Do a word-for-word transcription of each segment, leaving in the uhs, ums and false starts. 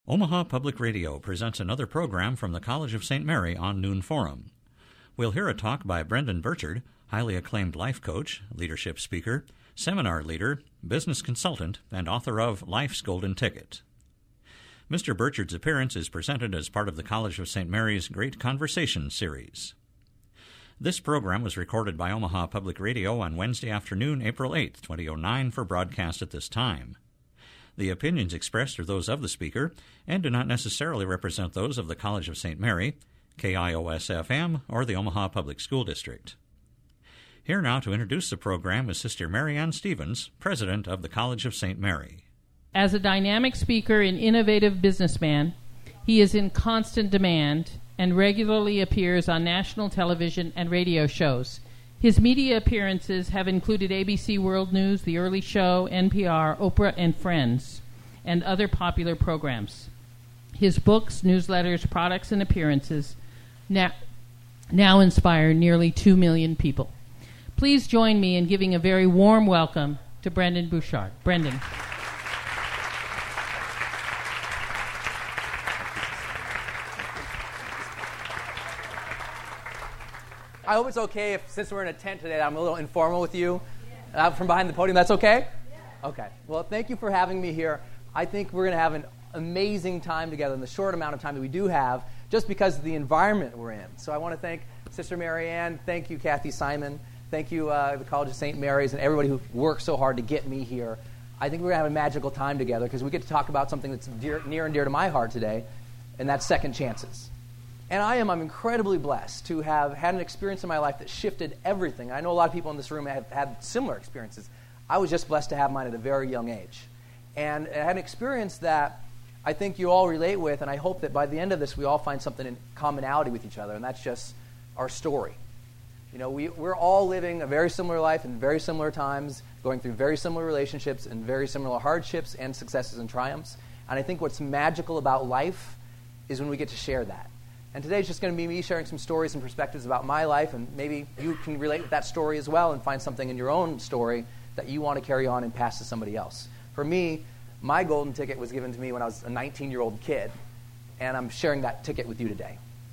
Omaha Public Radio presents another program from the College of Saint Mary on Noon Forum. We'll hear a talk by Brendan Burchard, highly acclaimed life coach, leadership speaker, seminar leader, business consultant, and author of Life's Golden Ticket. Mister Burchard's appearance is presented as part of the College of Saint Mary's Great Conversation series. This program was recorded by Omaha Public Radio on Wednesday afternoon, April eighth, twenty oh nine, for broadcast at this time. The opinions expressed are those of the speaker and do not necessarily represent those of the College of Saint Mary, K I O S F M, or the Omaha Public School District. Here now to introduce the program is Sister Mary Ann Stevens, President of the College of Saint Mary. As a dynamic speaker and innovative businessman, he is in constant demand and regularly appears on national television and radio shows. His media appearances have included A B C World News, The Early Show, N P R, Oprah, and Friends, and other popular programs. His books, newsletters, products, and appearances now, now inspire nearly two million people. Please join me in giving a very warm welcome to Brendan Burchard. Brendan. I hope it's okay if, since we're in a tent today, that I'm a little informal with you yeah. uh, from behind the podium. That's okay? Yeah. Okay. Well, thank you for having me here. I think we're going to have an amazing time together in the short amount of time that we do have, just because of the environment we're in. So I want to thank Sister Mary Ann. Thank you, Kathy Simon. Thank you, uh, the College of Saint Mary's, and everybody who worked so hard to get me here. I think we're going to have a magical time together because we get to talk about something that's dear, near and dear to my heart today, and that's second chances. And I am I'm incredibly blessed to have had an experience in my life that shifted everything. I know a lot of people in this room have had similar experiences. I was just blessed to have mine at a very young age. And I had an experience that I think you all relate with, and I hope that by the end of this we all find something in commonality with each other, and that's just our story. You know, we, we're all living a very similar life in very similar times, going through very similar relationships and very similar hardships and successes and triumphs. And I think what's magical about life is when we get to share that. And today's just going to be me sharing some stories and perspectives about my life, and maybe you can relate with that story as well and find something in your own story that you want to carry on and pass to somebody else. For me, my golden ticket was given to me when I was a nineteen-year-old kid, and I'm sharing that ticket with you today.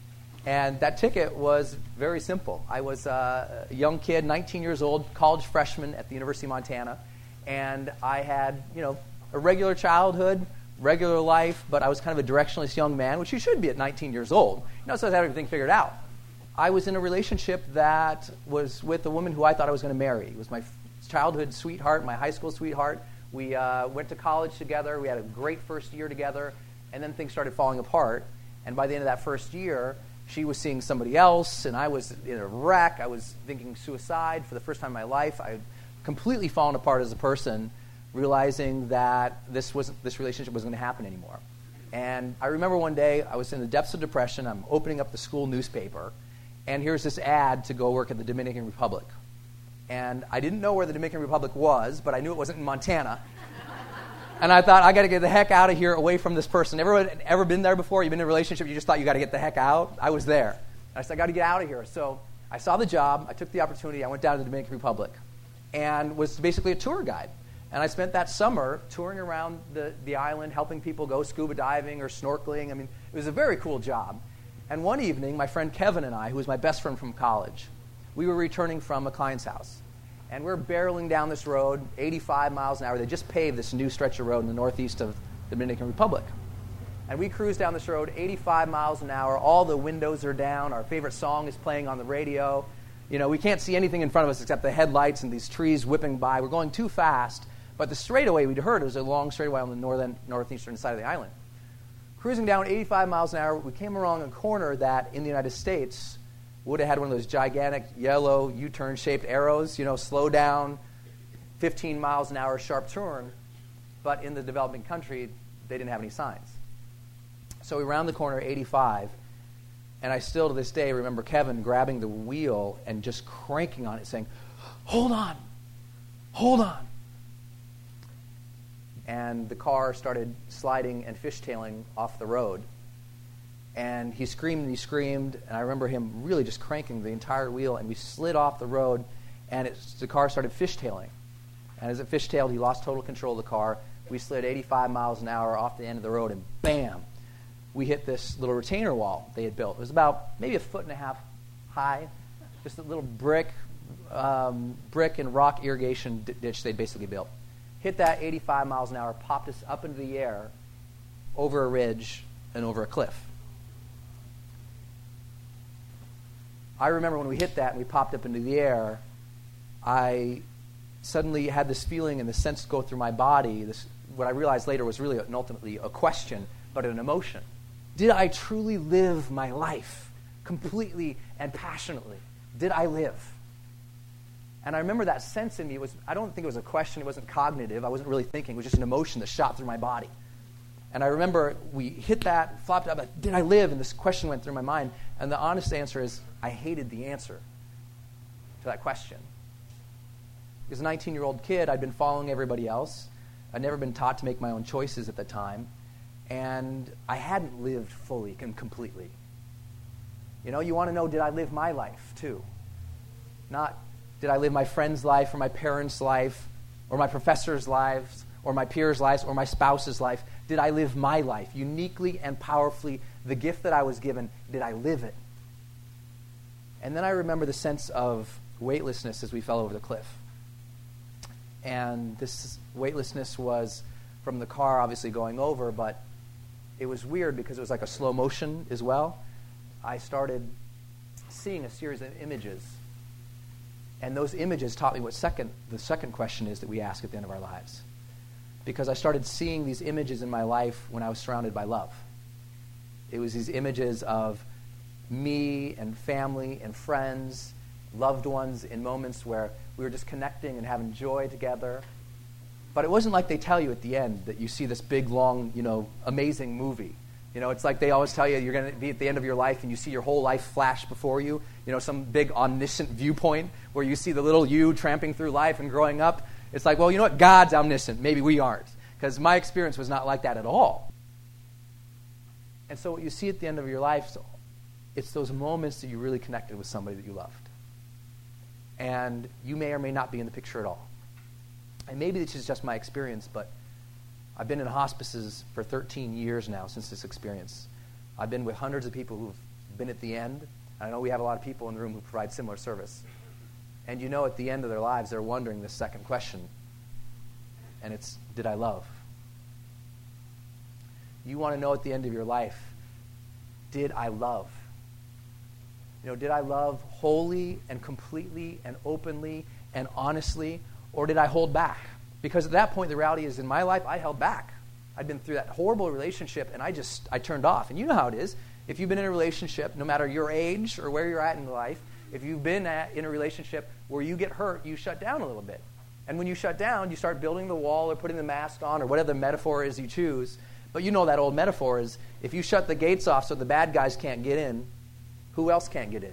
And that ticket was very simple. I was a young kid, nineteen years old, college freshman at the University of Montana, and I had, you know, a regular childhood, regular life, but I was kind of a directionless young man, which you should be at nineteen years old. You know, so I had everything figured out. I was in a relationship that was with a woman who I thought I was going to marry. It was my childhood sweetheart, my high school sweetheart. We uh, went to college together. We had a great first year together, and then things started falling apart. And by the end of that first year, she was seeing somebody else, and I was in a wreck. I was thinking suicide for the first time in my life. I had completely fallen apart as a person, realizing that this wasn't this relationship wasn't going to happen anymore. And I remember one day I was in the depths of depression. I'm opening up the school newspaper, and here's this ad to go work at the Dominican Republic. And I didn't know where the Dominican Republic was, but I knew it wasn't in Montana. And I thought, I got to get the heck out of here, away from this person. Everyone ever been there before? You've been in a relationship, you just thought you got to get the heck out? I was there. And I said, I got to get out of here. So I saw the job. I took the opportunity. I went down to the Dominican Republic and was basically a tour guide. And I spent that summer touring around the, the island, helping people go scuba diving or snorkeling. I mean, it was a very cool job. And one evening, my friend Kevin and I, who was my best friend from college, we were returning from a client's house. And we're barreling down this road, eighty-five miles an hour. They just paved this new stretch of road in the northeast of the Dominican Republic. And we cruise down this road, eighty-five miles an hour. All the windows are down. Our favorite song is playing on the radio. You know, we can't see anything in front of us except the headlights and these trees whipping by. We're going too fast. But the straightaway we'd heard was a long straightaway on the northern, northeastern side of the island. Cruising down eighty-five miles an hour, we came around a corner that in the United States would have had one of those gigantic yellow U-turn shaped arrows, you know, slow down, fifteen miles an hour sharp turn. But in the developing country, they didn't have any signs. So we round the corner eighty-five, and I still to this day remember Kevin grabbing the wheel and just cranking on it, saying, "Hold on, hold on." And the car started sliding and fishtailing off the road. And he screamed and he screamed, and I remember him really just cranking the entire wheel, and we slid off the road, and it, the car started fishtailing. And as it fishtailing, he lost total control of the car. we slid eighty-five miles an hour off the end of the road, and bam, we hit this little retainer wall they had built. It was about maybe a foot and a half high, just a little brick, um, brick and rock irrigation d- ditch they basically built. Hit that eighty-five miles an hour, popped us up into the air, over a ridge and over a cliff. I remember when we hit that and we popped up into the air, I suddenly had this feeling and this sense go through my body. This, what I realized later was really and ultimately a question, but an emotion. Did I truly live my life completely and passionately? Did I live? And I remember that sense in me was, I don't think it was a question, it wasn't cognitive, I wasn't really thinking, it was just an emotion that shot through my body. And I remember we hit that, flopped up, did I live? And this question went through my mind. And the honest answer is, I hated the answer to that question. As a nineteen-year-old kid, I'd been following everybody else. I'd never been taught to make my own choices at the time. And I hadn't lived fully and completely. You know, you want to know, did I live my life too? Not, did I live my friend's life or my parents' life or my professors' lives or my peers' lives or my spouse's life? Did I live my life uniquely and powerfully? The gift that I was given, did I live it? And then I remember the sense of weightlessness as we fell over the cliff. And this weightlessness was from the car obviously going over, but it was weird because it was like a slow motion as well. I started seeing a series of images. And those images taught me what second the second question is that we ask at the end of our lives. Because I started seeing these images in my life when I was surrounded by love. It was these images of me and family and friends, loved ones in moments where we were just connecting and having joy together. But it wasn't like they tell you at the end that you see this big, long, you know, amazing movie. You know, it's like they always tell you you're going to be at the end of your life and you see your whole life flash before you. You know, some big omniscient viewpoint where you see the little you tramping through life and growing up. It's like, well, you know what? God's omniscient. Maybe we aren't. Because my experience was not like that at all. And so what you see at the end of your life, it's those moments that you really connected with somebody that you loved. And you may or may not be in the picture at all. And maybe this is just my experience, but I've been in hospices for thirteen years now since this experience. I've been with hundreds of people who've been at the end. I know we have a lot of people in the room who provide similar service. And you know at the end of their lives, they're wondering this second question. And it's, did I love? You want to know at the end of your life, did I love? You know, did I love wholly and completely and openly and honestly, or did I hold back? Because at that point, the reality is in my life, I held back. I'd been through that horrible relationship, and I just, I turned off. And you know how it is. If you've been in a relationship, no matter your age or where you're at in life, if you've been at, in a relationship where you get hurt, you shut down a little bit. And when you shut down, you start building the wall or putting the mask on or whatever the metaphor is you choose. But you know that old metaphor is, if you shut the gates off so the bad guys can't get in, who else can't get in?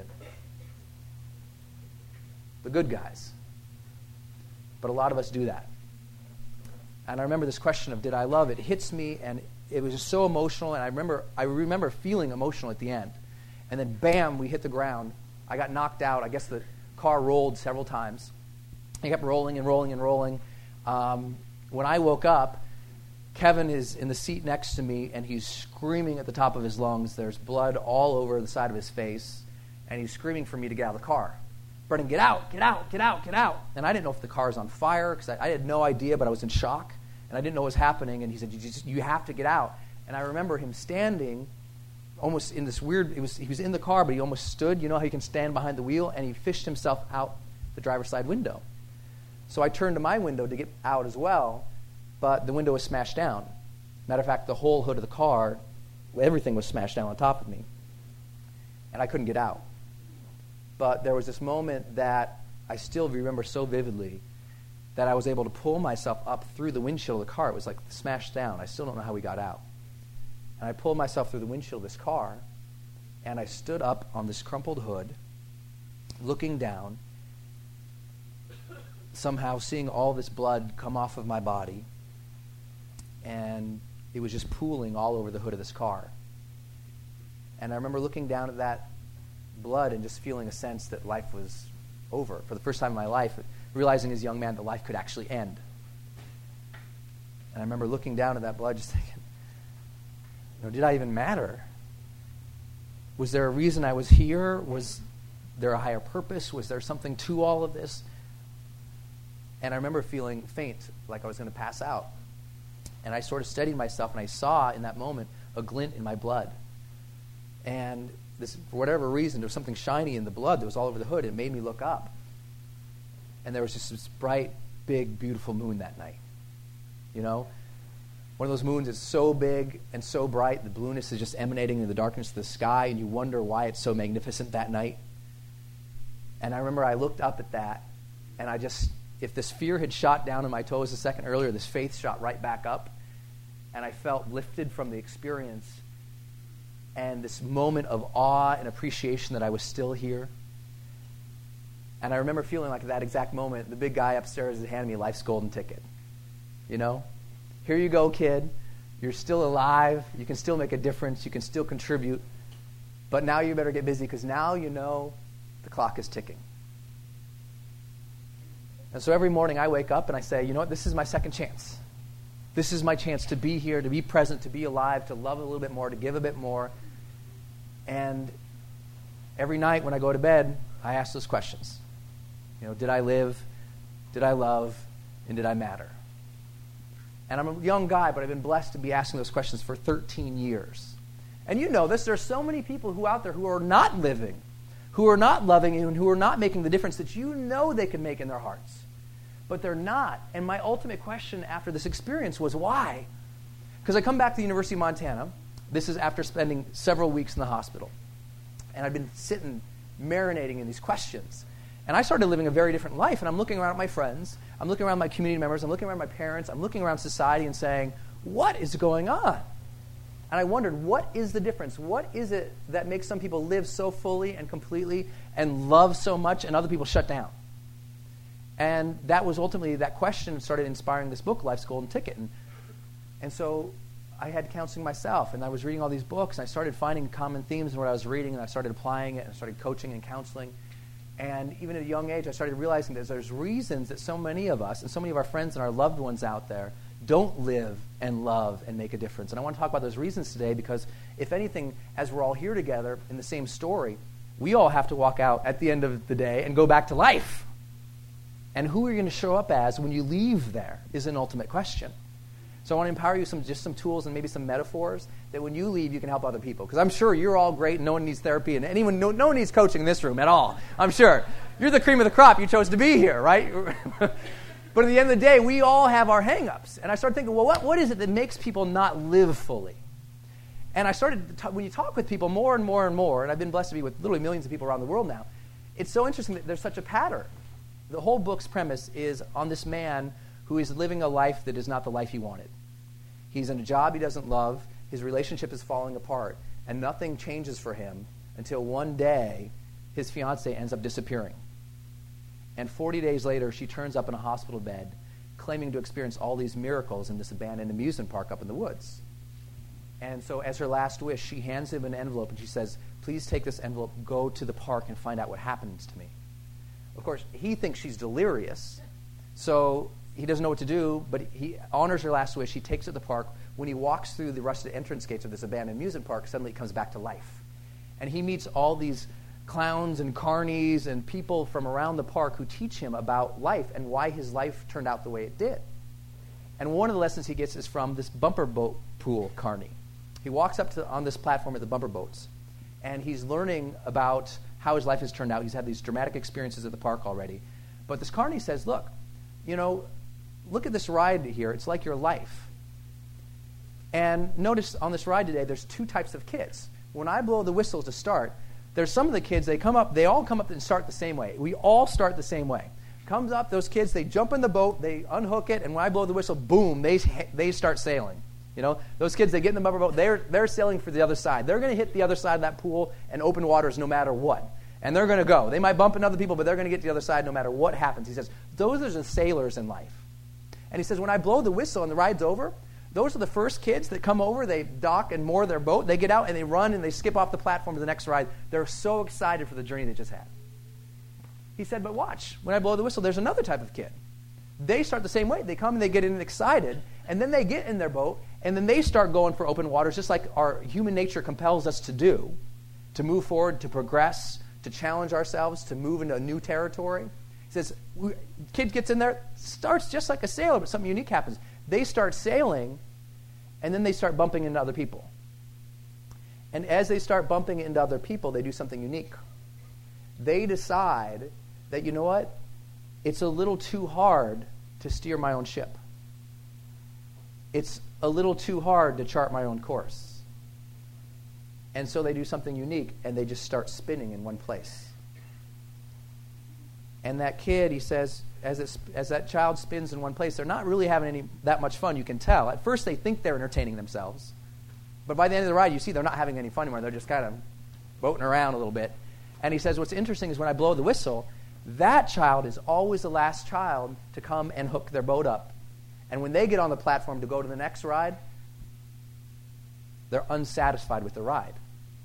The good guys. But a lot of us do that. And I remember this question of, did I love? It hits me, and it was just so emotional, and I remember I remember feeling emotional at the end. And then, bam, we hit the ground. I got knocked out. I guess the car rolled several times. It kept rolling and rolling and rolling. Um, when I woke up, Kevin is in the seat next to me, and he's screaming at the top of his lungs. There's blood all over the side of his face, and he's screaming for me to get out of the car. Brendan, get out, get out, get out, get out. And I didn't know if the car was on fire, because I, I had no idea, but I was in shock, and I didn't know what was happening, and he said, you, just, you have to get out. And I remember him standing almost in this weird, it was he was in the car, but he almost stood, you know how you can stand behind the wheel, and he fished himself out the driver's side window. So I turned to my window to get out as well, but the window was smashed down. Matter of fact, the whole hood of the car, everything was smashed down on top of me. And I couldn't get out. But there was this moment that I still remember so vividly that I was able to pull myself up through the windshield of the car. It was like smashed down. I still don't know how we got out. And I pulled myself through the windshield of this car, and I stood up on this crumpled hood, looking down, somehow seeing all this blood come off of my body, and it was just pooling all over the hood of this car. And I remember looking down at that blood and just feeling a sense that life was over. For the first time in my life, realizing as a young man that life could actually end. And I remember looking down at that blood just thinking, you know, did I even matter? Was there a reason I was here? Was there a higher purpose? Was there something to all of this? And I remember feeling faint, like I was going to pass out. And I sort of steadied myself, and I saw in that moment a glint in my blood. And this, for whatever reason, there was something shiny in the blood that was all over the hood. It made me look up. And there was just this bright, big, beautiful moon that night. You know? One of those moons is so big and so bright, the blueness is just emanating in the darkness of the sky, and you wonder why it's so magnificent that night. And I remember I looked up at that, and I just, if this fear had shot down in my toes a second earlier, this faith shot right back up, and I felt lifted from the experience, and this moment of awe and appreciation that I was still here. And I remember feeling like at that exact moment, the big guy upstairs had handed me life's golden ticket. You know? Here you go, kid. You're still alive. You can still make a difference. You can still contribute. But now you better get busy, because now you know the clock is ticking. And so every morning I wake up and I say, you know what, this is my second chance. This is my chance to be here, to be present, to be alive, to love a little bit more, to give a bit more. And every night when I go to bed, I ask those questions. You know, did I live? Did I love? And did I matter? And I'm a young guy, but I've been blessed to be asking those questions for thirteen years. And you know this, there are so many people who out there who are not living, who are not loving, and who are not making the difference that you know they can make in their hearts. But they're not. And my ultimate question after this experience was, why? Because I come back to the University of Montana. This is after spending several weeks in the hospital. And I've been sitting, marinating in these questions. And I started living a very different life. And I'm looking around at my friends. I'm looking around my community members. I'm looking around my parents. I'm looking around society and saying, what is going on? And I wondered, what is the difference? What is it that makes some people live so fully and completely and love so much and other people shut down? And that was ultimately, that question started inspiring this book, Life's Golden Ticket. And, and so I had counseling myself, and I was reading all these books, and I started finding common themes in what I was reading, and I started applying it, and I started coaching and counseling. And even at a young age, I started realizing that there's reasons that so many of us and so many of our friends and our loved ones out there don't live and love and make a difference. And I want to talk about those reasons today because, if anything, as we're all here together in the same story, we all have to walk out at the end of the day and go back to life. And who are you going to show up as when you leave there is an ultimate question. So I want to empower you with some, just some tools and maybe some metaphors that when you leave, you can help other people. Because I'm sure you're all great and no one needs therapy and anyone, no, no one needs coaching in this room at all. I'm sure. You're the cream of the crop. You chose to be here, right? But at the end of the day, we all have our hang-ups. And I started thinking, well, what, what is it that makes people not live fully? And I started, to, when you talk with people more and more and more, and I've been blessed to be with literally millions of people around the world now, it's so interesting that there's such a pattern. The whole book's premise is on this man who is living a life that is not the life he wanted. He's in a job he doesn't love, his relationship is falling apart, and nothing changes for him until one day his fiancée ends up disappearing. And forty days later, she turns up in a hospital bed, claiming to experience all these miracles in this abandoned amusement park up in the woods. And so as her last wish, she hands him an envelope, and she says, please take this envelope, go to the park, and find out what happens to me. Of course, he thinks she's delirious, so he doesn't know what to do, but he honors her last wish. He takes her to the park. When he walks through the rusted entrance gates of this abandoned amusement park, suddenly it comes back to life. And he meets all these clowns and carnies and people from around the park who teach him about life and why his life turned out the way it did. And one of the lessons he gets is from this bumper boat pool carny. He walks up to on this platform at the bumper boats, and he's learning about how his life has turned out. He's had these dramatic experiences at the park already. But this carny says, look, you know, look at this ride here. It's like your life. And notice on this ride today, there's two types of kids. When I blow the whistle to start, there's some of the kids, they come up, they all come up and start the same way. We all start the same way. Comes up, those kids, they jump in the boat, they unhook it, and when I blow the whistle, boom, they they start sailing. You know, those kids, they get in the bumper boat, they're, they're sailing for the other side. They're going to hit the other side of that pool and open waters no matter what. And they're going to go. They might bump into other people, but they're going to get to the other side no matter what happens. He says, those are the sailors in life. And he says, when I blow the whistle and the ride's over, those are the first kids that come over, they dock and moor their boat, they get out and they run and they skip off the platform to the next ride. They're so excited for the journey they just had. He said, but watch, when I blow the whistle, there's another type of kid. they start the same way. They come and they get in excited, and then they get in their boat, and then they start going for open waters, just like our human nature compels us to do, to move forward, to progress, to challenge ourselves, to move into a new territory. He says, we, kid gets in there, starts just like a sailor, but something unique happens. They start sailing, and then they start bumping into other people. And as they start bumping into other people, they do something unique. They decide that, you know what, it's a little too hard to steer my own ship. It's a little too hard to chart my own course. And so they do something unique, and they just start spinning in one place. And that kid, he says, as, it, as that child spins in one place, they're not really having any that much fun, you can tell. At first they think they're entertaining themselves. But by the end of the ride, you see they're not having any fun anymore. They're just kind of boating around a little bit. And he says, what's interesting is when I blow the whistle, that child is always the last child to come and hook their boat up. And when they get on the platform to go to the next ride, they're unsatisfied with the ride.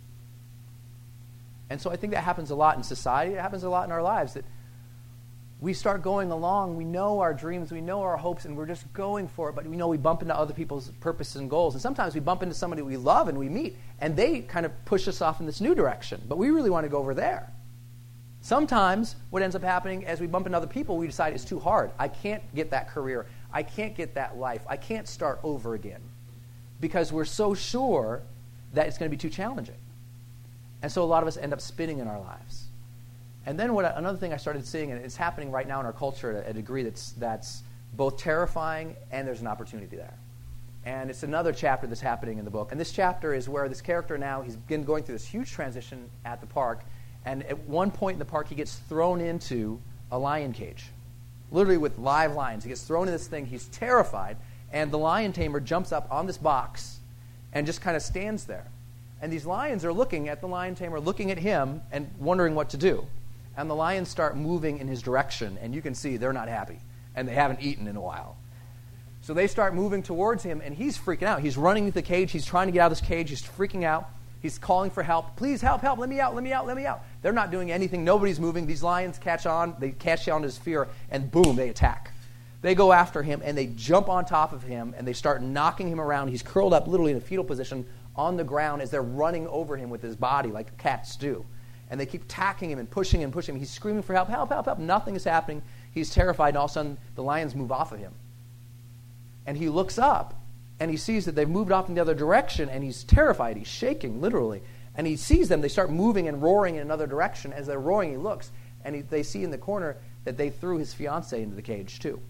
And so I think that happens a lot in society. It happens a lot in our lives, that we start going along, we know our dreams, we know our hopes, and we're just going for it, but we know we bump into other people's purposes and goals. And sometimes we bump into somebody we love and we meet, and they kind of push us off in this new direction. But we really want to go over there. Sometimes what ends up happening as we bump into other people, we decide it's too hard. I can't get that career. I can't get that life. I can't start over again. Because we're so sure that it's going to be too challenging. And so a lot of us end up spinning in our lives. And then what I, another thing I started seeing, and it's happening right now in our culture at a, a degree that's that's both terrifying and there's an opportunity there. And it's another chapter that's happening in the book. And this chapter is where this character now, he's been going through this huge transition at the park. And at one point in the park, he gets thrown into a lion cage, literally with live lions. He gets thrown in this thing. He's terrified. And the lion tamer jumps up on this box and just kind of stands there. And these lions are looking at the lion tamer, looking at him, and wondering what to do. And the lions start moving in his direction, and you can see they're not happy, and they haven't eaten in a while. So they start moving towards him, and he's freaking out. He's running to the cage. He's trying to get out of this cage. He's freaking out. He's calling for help. Please help, help, let me out, let me out, let me out. They're not doing anything. Nobody's moving. These lions catch on. They catch on to his fear, and boom, they attack. They go after him, and they jump on top of him, and they start knocking him around. He's curled up literally in a fetal position on the ground as they're running over him with his body like cats do. And they keep tacking him and pushing him and pushing him. He's screaming for help, help, help, help. Nothing is happening. He's terrified, and all of a sudden, the lions move off of him. And he looks up, and he sees that they've moved off in the other direction, and he's terrified. He's shaking, literally. And he sees them. They start moving and roaring in another direction. As they're roaring, he looks, and he, they see in the corner that they threw his fiancée into the cage, too.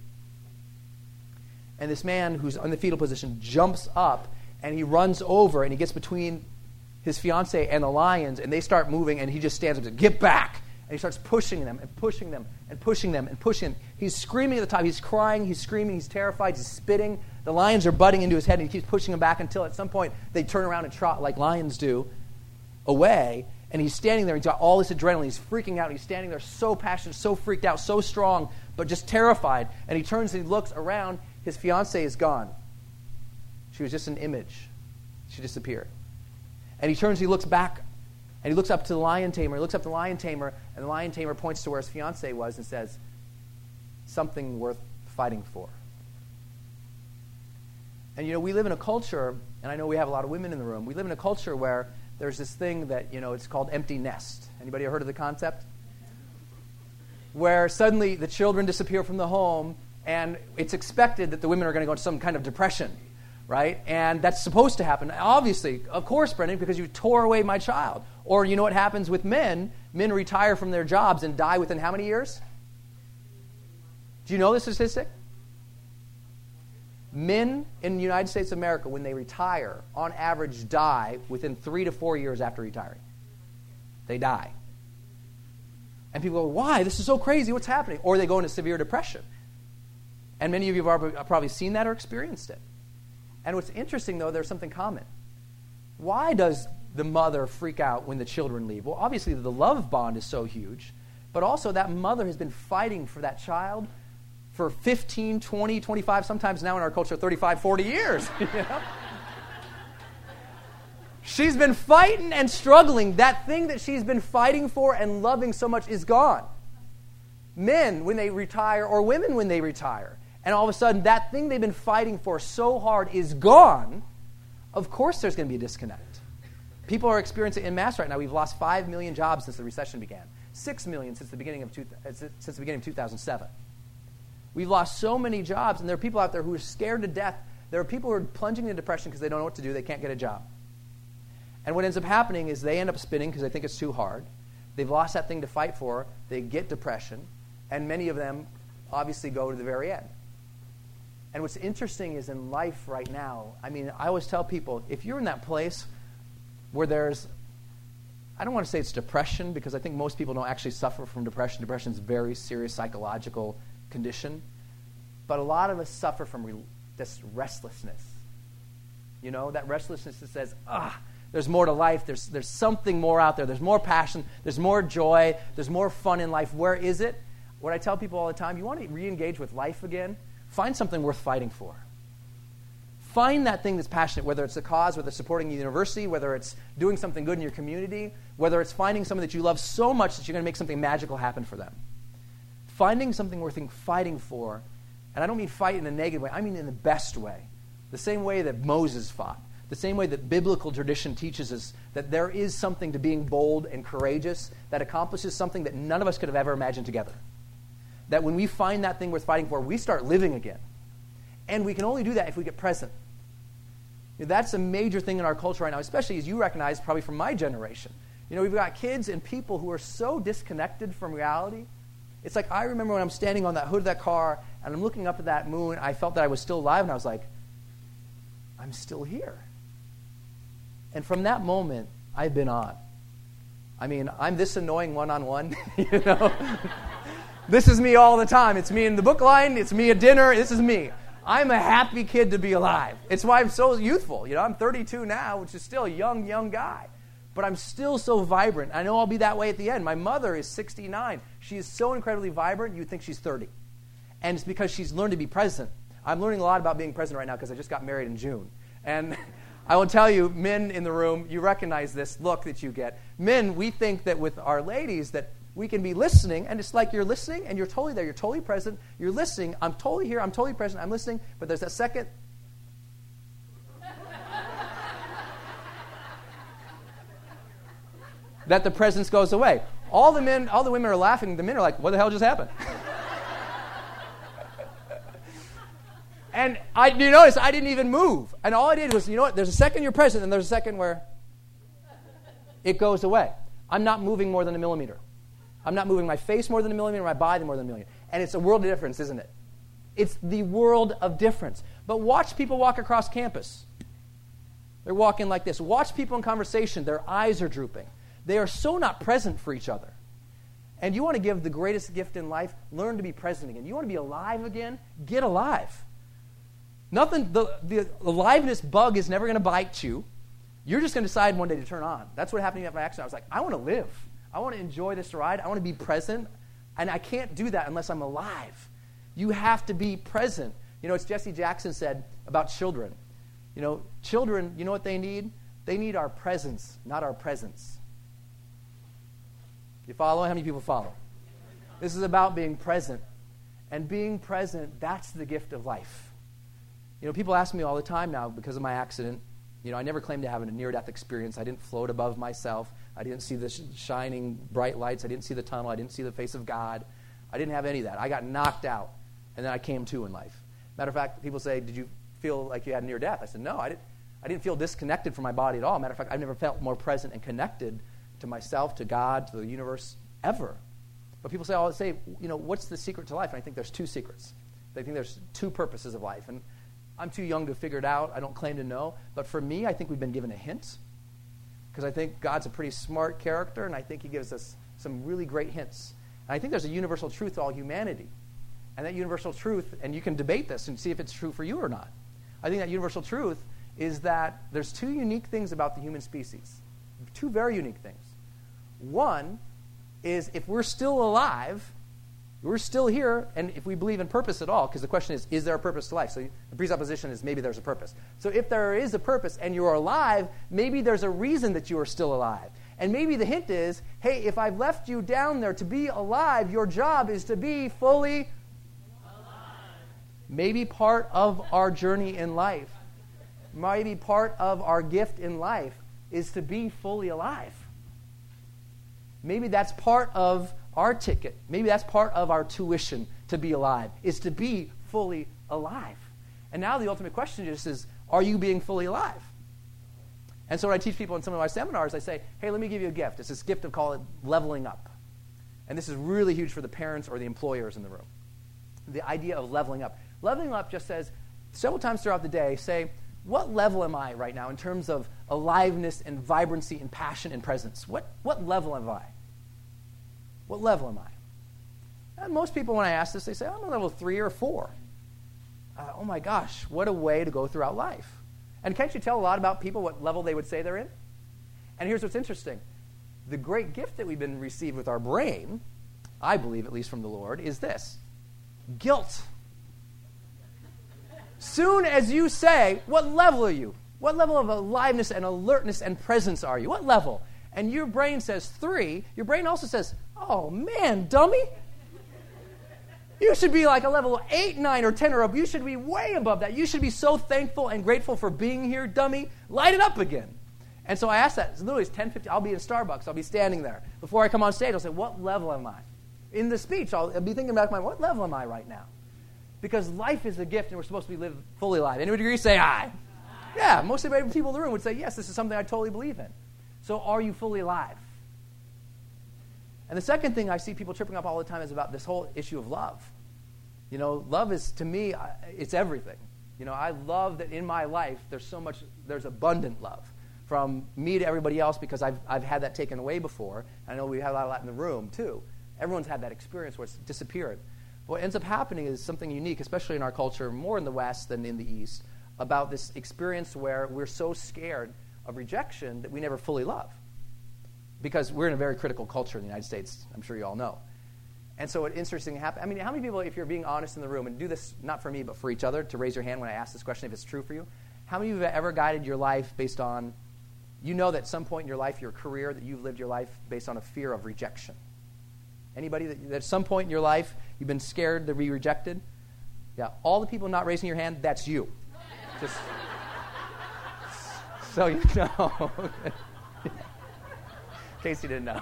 And this man who's in the fetal position jumps up, and he runs over, and he gets between his fiancée and the lions, and they start moving, and he just stands up and says, get back! And he starts pushing them and pushing them and pushing them and pushing them. He's screaming at the top. He's crying. He's screaming. He's terrified. He's spitting. The lions are butting into his head, and he keeps pushing them back until at some point they turn around and trot like lions do away, and he's standing there. He's got all this adrenaline. He's freaking out. He's standing there so passionate, so freaked out, so strong, but just terrified. And he turns and he looks around. His fiancée is gone. She was just an image. She disappeared. And he turns, he looks back, and he looks up to the lion tamer. He looks up to the lion tamer, and the lion tamer points to where his fiancée was and says, something worth fighting for. And, you know, we live in a culture, and I know we have a lot of women in the room, we live in a culture where there's this thing that, you know, it's called empty nest. Anybody ever heard of the concept? Where suddenly the children disappear from the home, and it's expected that the women are going to go into some kind of depression. Right? And that's supposed to happen. Obviously, of course, Brendan, because you tore away my child. Or you know what happens with men? Men retire from their jobs and die within how many years? Do you know this statistic? Men in the United States of America, when they retire, on average die within three to four years after retiring. They die. And people go, why? This is so crazy. What's happening? Or they go into severe depression. And many of you have probably seen that or experienced it. And what's interesting, though, there's something common. Why does the mother freak out when the children leave? Well, obviously, the love bond is so huge, but also that mother has been fighting for that child for fifteen, twenty, twenty-five, sometimes now in our culture, thirty-five, forty years. You know? She's been fighting and struggling. That thing that she's been fighting for and loving so much is gone. men when they retire or women when they retire. And all of a sudden, that thing they've been fighting for so hard is gone. Of course there's going to be a disconnect. People are experiencing it en masse right now. We've lost five million jobs since the recession began. six million since the beginning of, two, since the beginning of two thousand seven. We've lost so many jobs, and there are people out there who are scared to death. There are people who are plunging into depression because they don't know what to do. They can't get a job. And what ends up happening is they end up spinning because they think it's too hard. They've lost that thing to fight for. They get depression. And many of them obviously go to the very end. And what's interesting is in life right now, I mean, I always tell people, if you're in that place where there's, I don't want to say it's depression, because I think most people don't actually suffer from depression. Depression is a very serious psychological condition. But a lot of us suffer from re- this restlessness. You know, that restlessness that says, ah, there's more to life. There's, there's something more out there. There's more passion. There's more joy. There's more fun in life. Where is it? What I tell people all the time, you want to re-engage with life again? Find something worth fighting for. Find that thing that's passionate, whether it's a cause, whether it's supporting a university, whether it's doing something good in your community, whether it's finding someone that you love so much that you're going to make something magical happen for them. Finding something worth fighting for, and I don't mean fight in a negative way, I mean in the best way. The same way that Moses fought. The same way that biblical tradition teaches us that there is something to being bold and courageous that accomplishes something that none of us could have ever imagined together. That when we find that thing worth fighting for, we start living again. And we can only do that if we get present. That's a major thing in our culture right now, especially as you recognize probably from my generation. You know, we've got kids and people who are so disconnected from reality. It's like I remember when I'm standing on that hood of that car and I'm looking up at that moon, I felt that I was still alive, and I was like, I'm still here. And from that moment, I've been on. I mean, I'm this annoying one-on-one, you know. This is me all the time. It's me in the book line. It's me at dinner. This is me. I'm a happy kid to be alive. It's why I'm so youthful. You know, I'm thirty-two now, which is still a young, young guy. But I'm still so vibrant. I know I'll be that way at the end. My mother is sixty-nine. She is so incredibly vibrant, you'd think she's thirty. And it's because she's learned to be present. I'm learning a lot about being present right now because I just got married in June. And I will tell you, men in the room, you recognize this look that you get. Men, we think that with our ladies that we can be listening, and it's like you're listening, and you're totally there. You're totally present. You're listening. I'm totally here. I'm totally present. I'm listening. But there's that second. that the presence goes away. All the men, all the women are laughing. The men are like, what the hell just happened? And I, you notice I didn't even move. And all I did was, you know what, there's a second you're present, and there's a second where it goes away. I'm not moving more than a millimeter. I'm not moving my face more than a millimeter, my body more than a millimeter. And it's a world of difference, isn't it? It's the world of difference. But watch people walk across campus. They're walking like this. Watch people in conversation. Their eyes are drooping. They are so not present for each other. And you want to give the greatest gift in life, learn to be present again. You want to be alive again? Get alive. Nothing, the, the aliveness bug is never going to bite you. You're just going to decide one day to turn on. That's what happened to me after my accident. I was like, I want to live. I want to enjoy this ride. I want to be present. And I can't do that unless I'm alive. You have to be present. You know, it's Jesse Jackson said about children. You know, children, you know what they need? They need our presence, not our presence. You follow? How many people follow? This is about being present. And being present, that's the gift of life. You know, people ask me all the time now because of my accident. You know, I never claimed to have a near-death experience. I didn't float above myself. I didn't see the sh- shining bright lights. I didn't see the tunnel. I didn't see the face of God. I didn't have any of that. I got knocked out, and then I came to in life. Matter of fact, people say, did you feel like you had near death? I said, no, I didn't, I didn't feel disconnected from my body at all. Matter of fact, I've never felt more present and connected to myself, to God, to the universe, ever. But people say, oh, say, you know, what's the secret to life? And I think there's two secrets. They think there's two purposes of life. And I'm too young to figure it out. I don't claim to know. But for me, I think we've been given a hint. Because I think God's a pretty smart character, and I think he gives us some really great hints. And I think there's a universal truth to all humanity. And that universal truth, and you can debate this and see if it's true for you or not. I think that universal truth is that there's two unique things about the human species. Two very unique things. One is if we're still alive, we're still here, and if we believe in purpose at all, because the question is, is there a purpose to life? So the presupposition is maybe there's a purpose. So if there is a purpose and you are alive, maybe there's a reason that you are still alive. And maybe the hint is, hey, if I've left you down there to be alive, your job is to be fully alive. Maybe part of our journey in life, maybe part of our gift in life is to be fully alive. Maybe that's part of our ticket. Maybe that's part of our tuition to be alive, is to be fully alive. And now the ultimate question just is, are you being fully alive? And so when I teach people in some of my seminars, I say, hey, let me give you a gift. It's this gift of, call it leveling up. And this is really huge for the parents or the employers in the room. The idea of leveling up. Leveling up just says, several times throughout the day, say, what level am I right now in terms of aliveness and vibrancy and passion and presence? What, what level am I? What level am I? And most people, when I ask this, they say, I'm a level three or four. Uh, oh my gosh, what a way to go throughout life. And can't you tell a lot about people what level they would say they're in? And here's what's interesting. The great gift that we've been received with our brain, I believe, at least from the Lord, is this. Guilt. Soon as you say, what level are you? What level of aliveness and alertness and presence are you? What level? And your brain says three. Your brain also says, oh man, dummy. You should be like a level eight, nine, or ten or up. You should be way above that. You should be so thankful and grateful for being here, dummy. Light it up again. And so I ask that. It's literally, it's ten fifty. I'll be in Starbucks. I'll be standing there. Before I come on stage, I'll say, what level am I? In the speech, I'll, I'll be thinking back to my, what level am I right now? Because life is a gift, and we're supposed to be live fully alive. Anyone agree? Say aye. Aye. Yeah, most of the people in the room would say, yes, this is something I totally believe in. So are you fully alive? And the second thing I see people tripping up all the time is about this whole issue of love. You know, love is, to me, it's everything. You know, I love that in my life there's so much, there's abundant love from me to everybody else because I've, I've had that taken away before. I know we have a lot of that in the room, too. Everyone's had that experience where it's disappeared. What ends up happening is something unique, especially in our culture, more in the West than in the East, about this experience where we're so scared of rejection that we never fully love. Because we're in a very critical culture in the United States, I'm sure you all know. And so what interesting happened, I mean, how many people, if you're being honest in the room, and do this not for me, but for each other, to raise your hand when I ask this question, if it's true for you, how many of you have ever guided your life based on, you know that at some point in your life, your career, that you've lived your life based on a fear of rejection? Anybody that, that at some point in your life, you've been scared to be rejected? Yeah, all the people not raising your hand, that's you. Just so you know. In case you didn't know.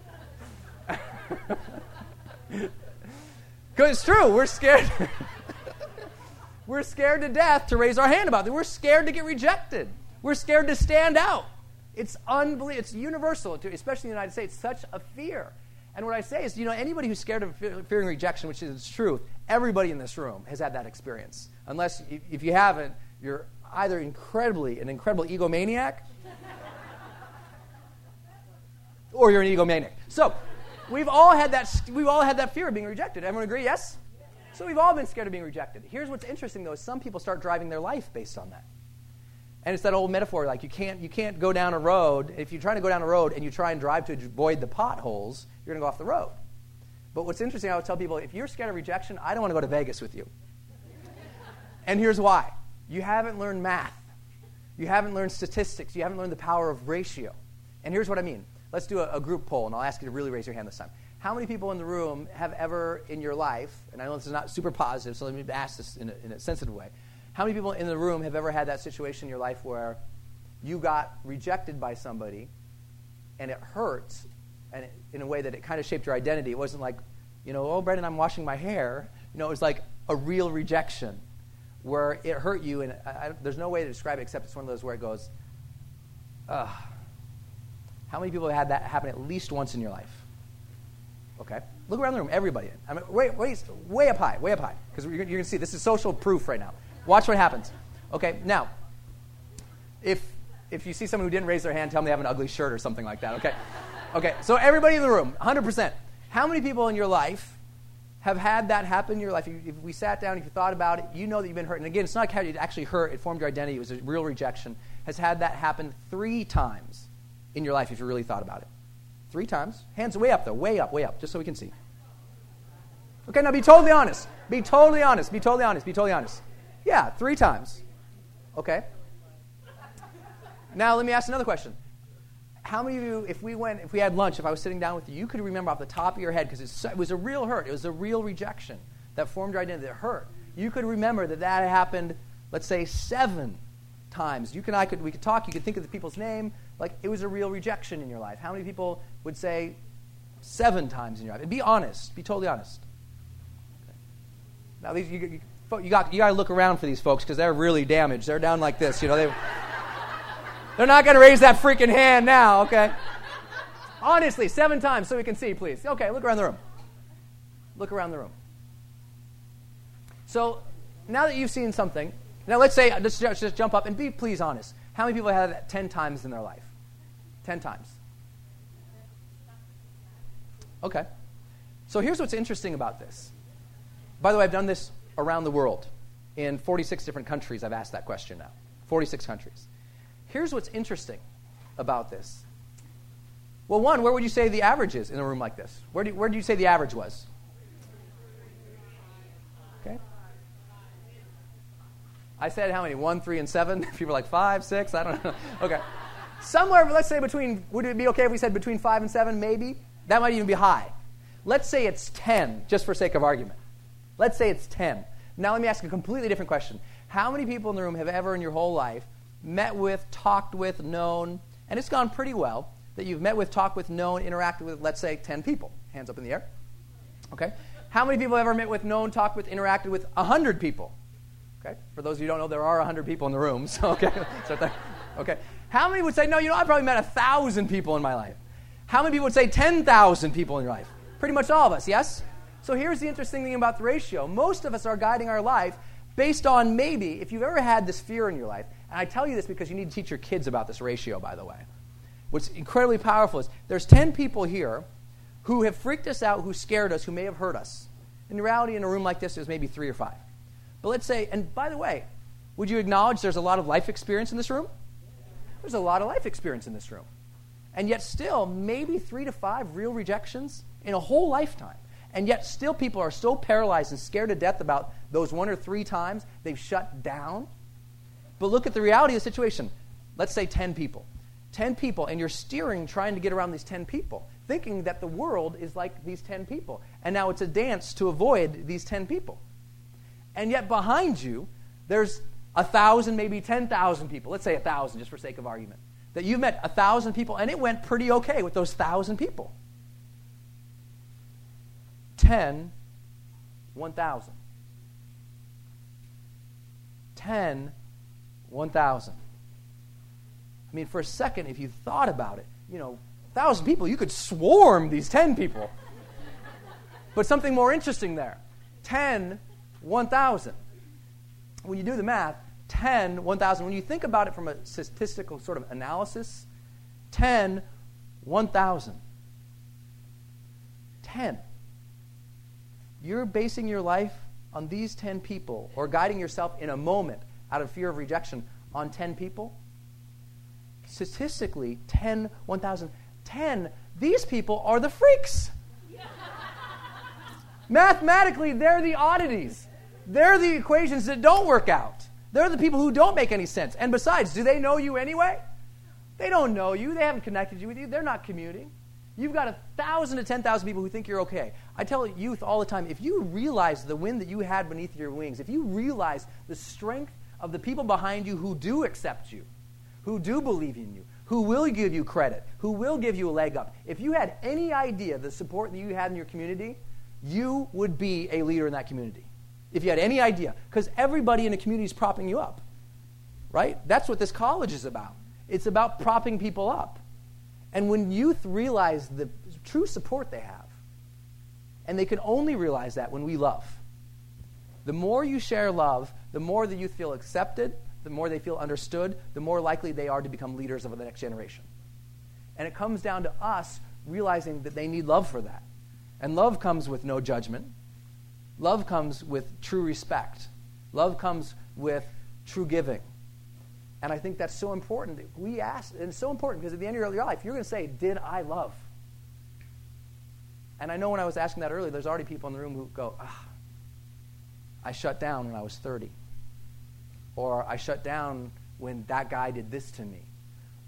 Because it's true, we're scared. We're scared to death to raise our hand about it. We're scared to get rejected. We're scared to stand out. It's unbelievable. It's universal, especially in the United States, such a fear. And what I say is, you know, anybody who's scared of fearing rejection, which is truth, everybody in this room has had that experience. Unless, if you haven't, you're either incredibly, an incredible egomaniac, or you're an egomaniac. So, we've all had that. We've all had that fear of being rejected. Everyone agree? Yes. So we've all been scared of being rejected. Here's what's interesting, though: is some people start driving their life based on that. And it's that old metaphor, like you can't you can't go down a road. If you're trying to go down a road and you try and drive to avoid the potholes, you're going to go off the road. But what's interesting, I would tell people, if you're scared of rejection, I don't want to go to Vegas with you. And here's why: you haven't learned math, you haven't learned statistics, you haven't learned the power of ratio. And here's what I mean. Let's do a, a group poll, and I'll ask you to really raise your hand this time. How many people in the room have ever in your life, and I know this is not super positive, so let me ask this in a, in a sensitive way. How many people in the room have ever had that situation in your life where you got rejected by somebody, and it hurts, and it, in a way that it kind of shaped your identity? It wasn't like, you know, oh, Brendan, I'm washing my hair. You know, it was like a real rejection where it hurt you, and I, I, there's no way to describe it except it's one of those where it goes, ugh. How many people have had that happen at least once in your life? Okay. Look around the room. Everybody. I mean, wait, wait, way up high, way up high. Because you're, you're going to see, this is social proof right now. Watch what happens. Okay, now, if if you see someone who didn't raise their hand, tell them they have an ugly shirt or something like that, okay? Okay, so everybody in the room, one hundred percent. How many people in your life have had that happen in your life? If we sat down, if you thought about it, you know that you've been hurt. And again, it's not how you actually hurt. It formed your identity. It was a real rejection. Has had that happen three times in your life if you really thought about it. Three times. Hands way up, though. Way up, way up, just so we can see. Okay, now be totally honest. Be totally honest. Be totally honest. Be totally honest. Yeah, three times. Okay. Now let me ask another question. how many of you, if we went, if we had lunch, if I was sitting down with you, you could remember off the top of your head, because it was a real hurt, it was a real rejection that formed your identity, that hurt. You could remember that that happened, let's say, seven times. You and I could, we could talk, you could think of the people's name, like it was a real rejection in your life. How many people would say seven times in your life? And be honest, be totally honest. Okay. Now, these, you, you, you got you got to look around for these folks, because they're really damaged. They're down like this, you know. They, they're not going to raise that freaking hand now, okay? Honestly, seven times, so we can see, please. Okay, look around the room. Look around the room. So, now that you've seen something, now let's say, let's just jump up and be please honest. How many people have that ten times in their life? Ten times. Okay. So here's what's interesting about this. By the way, I've done this around the world. In forty-six different countries, I've asked that question now. forty-six countries. Here's what's interesting about this. Well, one, where would you say the average is in a room like this? Where do, where do you say the average was? Okay. I said how many? One, three, and seven? People are like five, six? I don't know. Okay. Somewhere, let's say between, would it be okay if we said between five and seven, maybe? That might even be high. Let's say it's ten, just for sake of argument. Let's say it's ten. Now let me ask a completely different question. How many people in the room have ever in your whole life met with, talked with, known, and it's gone pretty well, that you've met with, talked with, known, interacted with, let's say, ten people? Hands up in the air. Okay. How many people have ever met with, known, talked with, interacted with one hundred people? Okay. For those of you who don't know, there are one hundred people in the room. So, okay. Start there. Okay. How many would say, no, you know, I probably met one thousand people in my life? How many people would say ten thousand people in your life? Pretty much all of us, yes? So here's the interesting thing about the ratio. Most of us are guiding our life based on maybe, if you've ever had this fear in your life, and I tell you this because you need to teach your kids about this ratio, by the way. What's incredibly powerful is there's ten people here who have freaked us out, who scared us, who may have hurt us. In reality, in a room like this, there's maybe three or five. But let's say, and by the way, would you acknowledge there's a lot of life experience in this room? There's a lot of life experience in this room. And yet still, maybe three to five real rejections in a whole lifetime. And yet still people are so paralyzed and scared to death about those one or three times they've shut down. But look at the reality of the situation. Let's say ten people. ten people, and you're steering, trying to get around these ten people, thinking that the world is like these ten people. And now it's a dance to avoid these ten people. And yet behind you, there's a thousand, maybe ten thousand people. Let's say a thousand, just for sake of argument. That you've met a thousand people, and it went pretty okay with those thousand people. Ten, one thousand. Ten, one thousand. I mean, for a second, if you thought about it, you know, a thousand people, you could swarm these ten people. But something more interesting there. Ten, one thousand. When you do the math, ten, one thousand, when you think about it from a statistical sort of analysis, ten, one thousand. ten. You're basing your life on these ten people, or guiding yourself in a moment out of fear of rejection on ten people. Statistically, ten, one thousand, ten, these people are the freaks. Mathematically, they're the oddities. They're the equations that don't work out. They're the people who don't make any sense. And besides, do they know you anyway? They don't know you. They haven't connected you with you. They're not commuting. You've got a thousand to ten thousand people who think you're okay. I tell youth all the time, if you realize the wind that you had beneath your wings, if you realize the strength of the people behind you who do accept you, who do believe in you, who will give you credit, who will give you a leg up, if you had any idea the support that you had in your community, you would be a leader in that community. If you had any idea. Because everybody in the community is propping you up. Right? That's what this college is about. It's about propping people up. And when youth realize the true support they have, and they can only realize that when we love. The more you share love, the more the youth feel accepted, the more they feel understood, the more likely they are to become leaders of the next generation. And it comes down to us realizing that they need love for that. And love comes with no judgment. Love comes with true respect. Love comes with true giving. And I think that's so important. We ask, and it's so important because at the end of your life, you're going to say, did I love? And I know when I was asking that earlier, there's already people in the room who go, ah, I shut down when I was thirty. Or I shut down when that guy did this to me.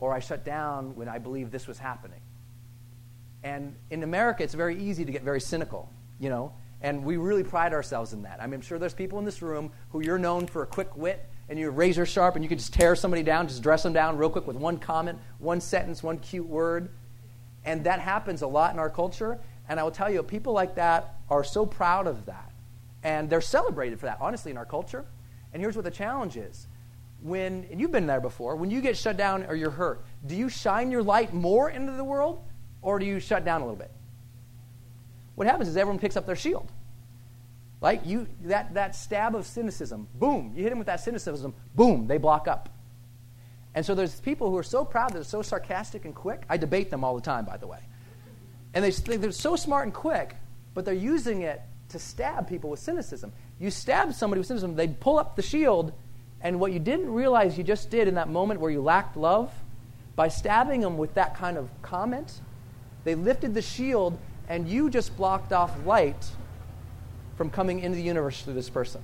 or I shut down when I believe this was happening. And in America, it's very easy to get very cynical, you know, and we really pride ourselves in that. I mean, I'm sure there's people in this room who you're known for a quick wit, and you're razor sharp, and you can just tear somebody down, just dress them down real quick with one comment, one sentence, one cute word. And that happens a lot in our culture. And I will tell you, people like that are so proud of that. And they're celebrated for that, honestly, in our culture. And here's what the challenge is. When, and you've been there before, when you get shut down or you're hurt, do you shine your light more into the world, or do you shut down a little bit? What happens is everyone picks up their shield. Like you, that, that stab of cynicism, boom, you hit them with that cynicism, boom, they block up. And so there's people who are so proud, they're so sarcastic and quick. I debate them all the time, by the way. And they think they're so smart and quick, but they're using it to stab people with cynicism. You stab somebody with cynicism, they pull up the shield, and what you didn't realize you just did in that moment where you lacked love, by stabbing them with that kind of comment, they lifted the shield, and you just blocked off light from coming into the universe through this person.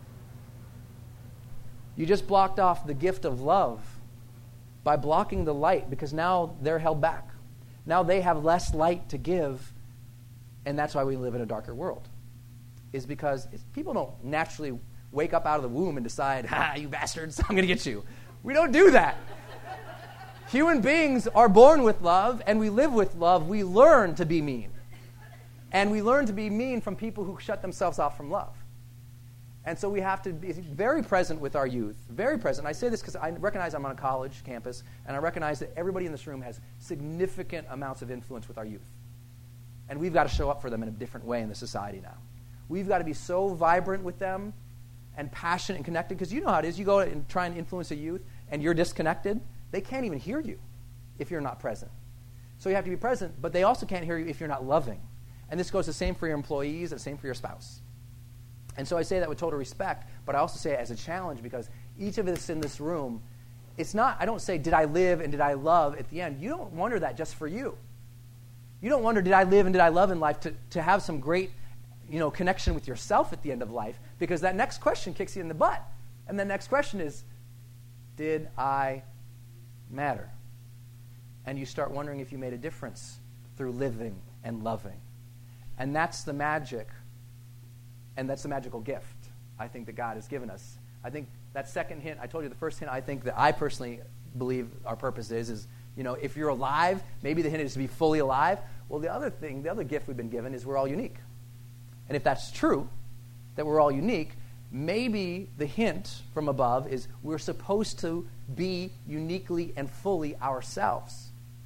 You just blocked off the gift of love by blocking the light, because now they're held back. Now they have less light to give, and that's why we live in a darker world. Is because it's, people don't naturally wake up out of the womb and decide, ha, you bastards, I'm going to get you. We don't do that. Human beings are born with love, and we live with love. We learn to be mean. And we learn to be mean from people who shut themselves off from love. And so we have to be very present with our youth, very present. I say this because I recognize I'm on a college campus, and I recognize that everybody in this room has significant amounts of influence with our youth. And we've got to show up for them in a different way in the society now. We've got to be so vibrant with them and passionate and connected, because you know how it is. You go and try and influence a youth, and you're disconnected. They can't even hear you if you're not present. So you have to be present, but they also can't hear you if you're not loving. And this goes the same for your employees, and the same for your spouse. And so I say that with total respect, but I also say it as a challenge, because each of us in this room, it's not, I don't say, did I live and did I love at the end? You don't wonder that just for you. You don't wonder, did I live and did I love in life, to, to have some great, you know, connection with yourself at the end of life, because that next question kicks you in the butt. And the next question is, did I matter? And you start wondering if you made a difference through living and loving. And that's the magic, and that's the magical gift, I think, that God has given us. I think that second hint, I told you the first hint I think that I personally believe our purpose is, is, you know, if you're alive, maybe the hint is to be fully alive. Well, the other thing, the other gift we've been given is we're all unique. And if that's true, that we're all unique, maybe the hint from above is we're supposed to be uniquely and fully ourselves.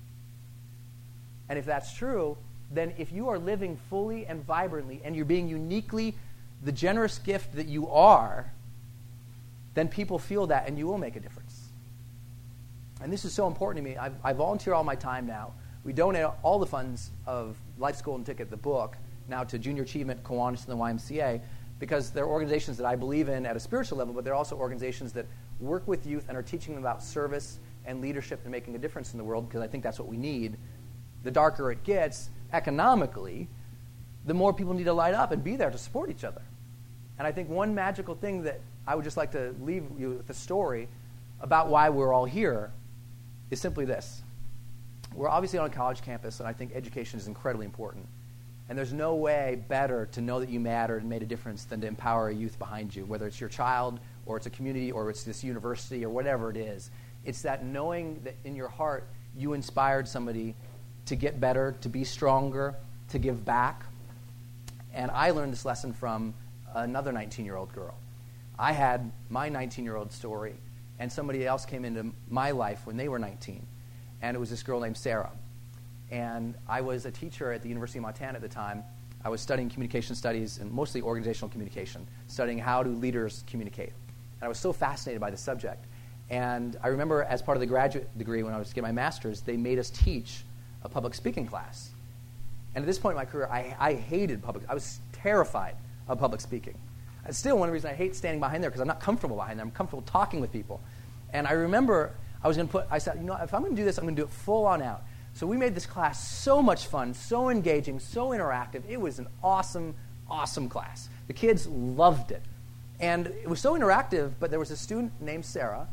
And if that's true, then if you are living fully and vibrantly, and you're being uniquely the generous gift that you are, then people feel that, and you will make a difference. And this is so important to me. I, I volunteer all my time now. We donate all the funds of Life School and Ticket, the book, now to Junior Achievement, Kiwanis, and the Y M C A, because they're organizations that I believe in at a spiritual level, but they're also organizations that work with youth and are teaching them about service and leadership and making a difference in the world, because I think that's what we need. The darker it gets economically, the more people need to light up and be there to support each other. And I think one magical thing that I would just like to leave you with a story about why we're all here is simply this. We're obviously on a college campus, and I think education is incredibly important. And there's no way better to know that you mattered and made a difference than to empower a youth behind you, whether it's your child or it's a community or it's this university or whatever it is. It's that knowing that in your heart you inspired somebody to get better, to be stronger, to give back. And I learned this lesson from another nineteen-year-old girl. I had my nineteen-year-old story, and somebody else came into my life when they were nineteen. And it was this girl named Sarah. And I was a teacher at the University of Montana at the time. I was studying communication studies, and mostly organizational communication, studying how do leaders communicate. And I was so fascinated by the subject. And I remember as part of the graduate degree when I was getting my master's, they made us teach a public speaking class. And at this point in my career, I, I hated public. I was terrified of public speaking. It's still one of the reasons I hate standing behind there, because I'm not comfortable behind there. I'm comfortable talking with people. And I remember I was going to put, I said, you know, if I'm going to do this, I'm going to do it full on out. So we made this class so much fun, so engaging, so interactive. It was an awesome, awesome class. The kids loved it. And it was so interactive, but there was a student named Sarah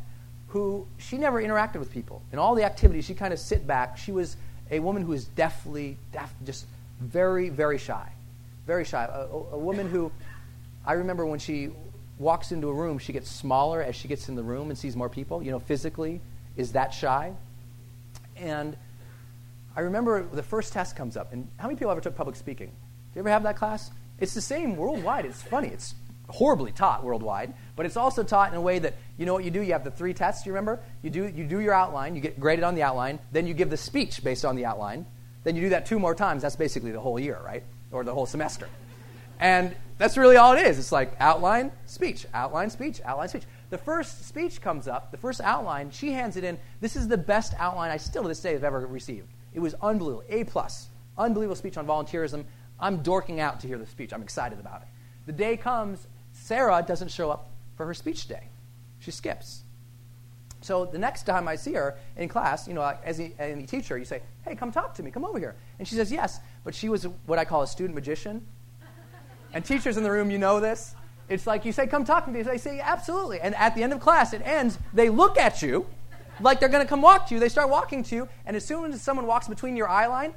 who, she never interacted with people. In all the activities, she kind of sit back. She was a woman who was definitely, def, just very, very shy. Very shy. A, a, a woman who, I remember when she walks into a room, she gets smaller as she gets in the room and sees more people, you know, physically is that shy. And I remember the first test comes up, and how many people ever took public speaking? Do you ever have that class? It's the same worldwide. It's funny. It's horribly taught worldwide, but it's also taught in a way that, you know what you do? You have the three tests, you remember? You do you do your outline, you get graded on the outline, then you give the speech based on the outline, then you do that two more times. That's basically the whole year, right? Or the whole semester. And that's really all it is. It's like outline, speech, outline, speech, outline, speech. The first speech comes up, the first outline, she hands it in. This is the best outline I still to this day have ever received. It was unbelievable, A plus, unbelievable speech on volunteerism. I'm dorking out to hear the speech. I'm excited about it. The day comes, Sarah doesn't show up for her speech day. She skips. So the next time I see her in class, you know, like as a, any teacher, you say, hey, come talk to me, come over here. And she says, yes, but she was what I call a student magician. And teachers in the room, you know this. It's like you say, come talk to me. They say, absolutely. And at the end of class, it ends, they look at you like they're going to come walk to you. They start walking to you, and as soon as someone walks between your eye line,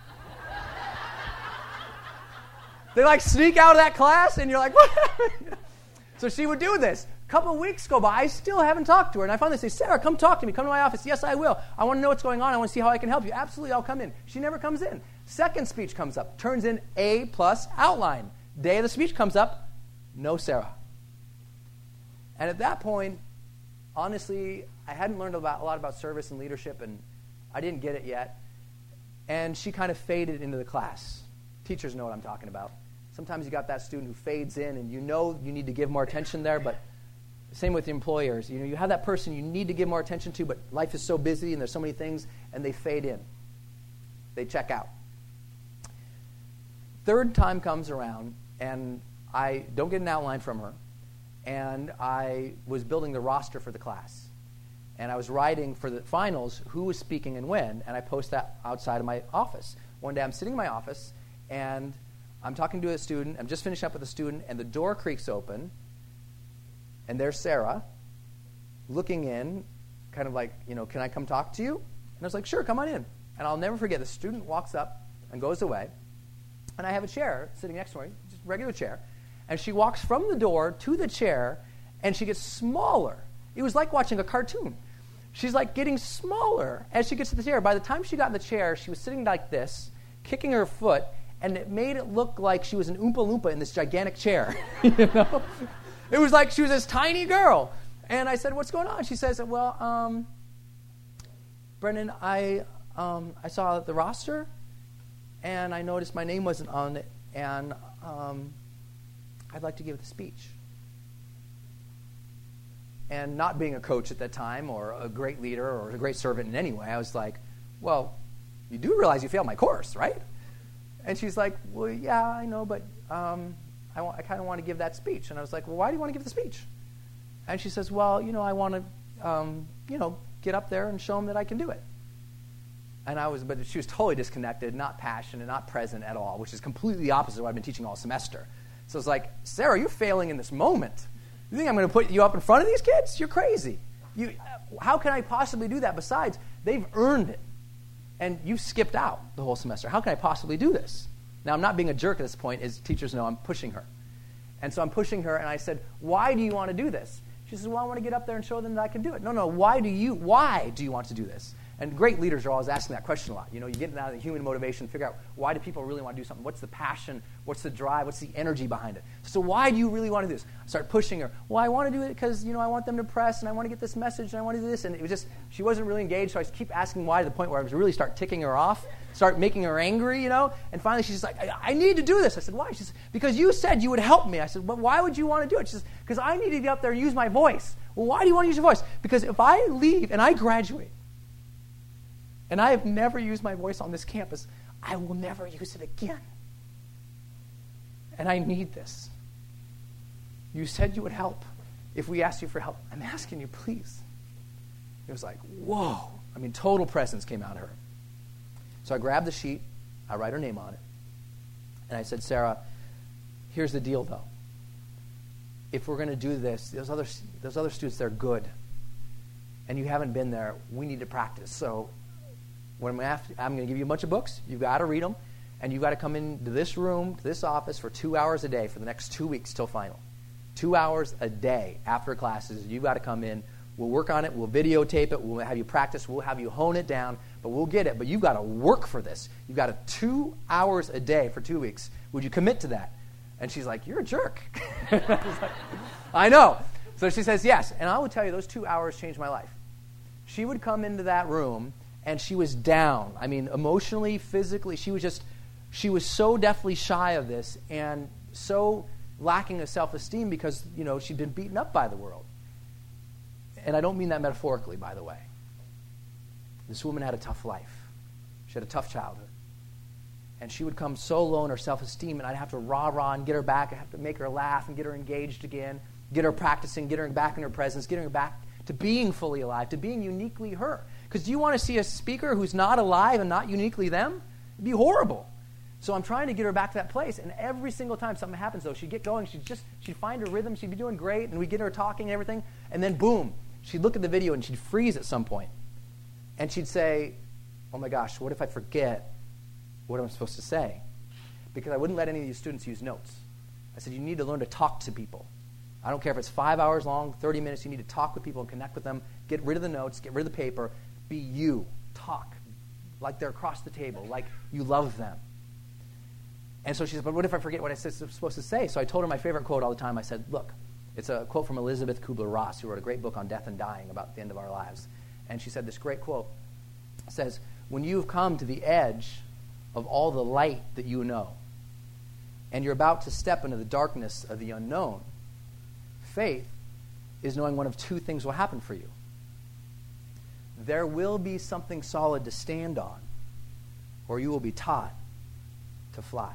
they like sneak out of that class, and you're like, what happened? So she would do this. A couple of weeks go by, I still haven't talked to her. And I finally say, Sarah, come talk to me. Come to my office. Yes, I will. I want to know what's going on. I want to see how I can help you. Absolutely, I'll come in. She never comes in. Second speech comes up. Turns in A plus outline. Day of the speech comes up. No Sarah. And at that point, honestly, I hadn't learned about, a lot about service and leadership, and I didn't get it yet. And she kind of faded into the class. Teachers know what I'm talking about. Sometimes you got that student who fades in, and you know you need to give more attention there, but same with the employers. You know, you have that person you need to give more attention to, but life is so busy and there's so many things, and they fade in. They check out. Third time comes around, and I don't get an outline from her, and I was building the roster for the class. And I was writing for the finals who was speaking and when, and I post that outside of my office. One day I'm sitting in my office, and I'm talking to a student. I'm just finishing up with a student, and the door creaks open, and there's Sarah looking in, kind of like, you know, can I come talk to you? And I was like, sure, come on in. And I'll never forget, the student walks up and goes away, and I have a chair sitting next to me, just a regular chair, and she walks from the door to the chair, and she gets smaller. It was like watching a cartoon. She's like getting smaller as she gets to the chair. By the time she got in the chair, she was sitting like this, kicking her foot, and it made it look like she was an Oompa Loompa in this gigantic chair. You know? It was like she was this tiny girl. And I said, what's going on? She says, well, um, Brendan, I um, I saw the roster, and I noticed my name wasn't on it, and um, I'd like to give the speech. And not being a coach at that time or a great leader or a great servant in any way, I was like, well, you do realize you failed my course, right? And she's like, well, yeah, I know, but um, I, wa- I kind of want to give that speech. And I was like, well, why do you want to give the speech? And she says, well, you know, I want to, um, you know, get up there and show them that I can do it. And I was, but she was totally disconnected, not passionate, not present at all, which is completely the opposite of what I've been teaching all semester. So it's like, Sarah, you're failing in this moment. You think I'm going to put you up in front of these kids? You're crazy. You, how can I possibly do that? Besides, they've earned it. And you've skipped out the whole semester. How can I possibly do this? Now, I'm not being a jerk at this point. As teachers know, I'm pushing her. And so I'm pushing her, and I said, why do you want to do this? She says, well, I want to get up there and show them that I can do it. No, no, why do you, why do you want to do this? And great leaders are always asking that question a lot. You know, you get out of the human motivation, figure out why do people really want to do something? What's the passion? What's the drive? What's the energy behind it? So why do you really want to do this? I start pushing her. Well, I want to do it because, you know, I want them to press, and I want to get this message, and I want to do this. And it was just, she wasn't really engaged, so I keep asking why to the point where I was really start ticking her off, start making her angry, you know. And finally she's like, I, I need to do this. I said, why? She said, because you said you would help me. I said, but why would you want to do it? She says, because I need to get up there and use my voice. Well, why do you want to use your voice? Because if I leave and I graduate, and I have never used my voice on this campus, I will never use it again. And I need this. You said you would help if we asked you for help. I'm asking you, please. It was like, whoa. I mean, total presence came out of her. So I grabbed the sheet. I write her name on it. And I said, Sarah, here's the deal, though. If we're going to do this, those other, those other students, they're good. and you haven't been there, we need to practice. So when I'm, after, I'm going to give you a bunch of books. You've got to read them, and you've got to come into this room, to this office for two hours a day for the next two weeks till final. Two hours a day after classes, you've got to come in. We'll work on it. We'll videotape it. We'll have you practice. We'll have you hone it down, but we'll get it. But you've got to work for this. You've got to two hours a day for two weeks. Would you commit to that? And she's like, you're a jerk. I was like, I know. So she says, yes. And I will tell you, those two hours changed my life. She would come into that room, and she was down. I mean, emotionally, physically, she was just, she was so deathly shy of this and so lacking of self-esteem because, you know, she'd been beaten up by the world. And I don't mean that metaphorically, by the way. This woman had a tough life. She had a tough childhood. And she would come so low in her self-esteem, and I'd have to rah-rah and get her back. I'd have to make her laugh and get her engaged again, get her practicing, get her back in her presence, get her back to being fully alive, to being uniquely her. Because do you want to see a speaker who's not alive and not uniquely them? It'd be horrible. So I'm trying to get her back to that place, and every single time something happens, though, she'd get going, she'd just, she'd find her rhythm, she'd be doing great, and we'd get her talking and everything, and then boom, she'd look at the video and she'd freeze at some point. And she'd say, oh my gosh, what if I forget what I'm supposed to say? Because I wouldn't let any of these students use notes. I said, you need to learn to talk to people. I don't care if it's five hours long, thirty minutes, you need to talk with people and connect with them, get rid of the notes, get rid of the paper, be you, talk, like they're across the table, like you love them. And so she said, but what if I forget what I'm supposed to say? So I told her my favorite quote all the time. I said, look, it's a quote from Elizabeth Kubler-Ross, who wrote a great book on death and dying about the end of our lives. And she said this great quote. It says, when you've come to the edge of all the light that you know, and you're about to step into the darkness of the unknown, faith is knowing one of two things will happen for you. There will be something solid to stand on, or you will be taught to fly.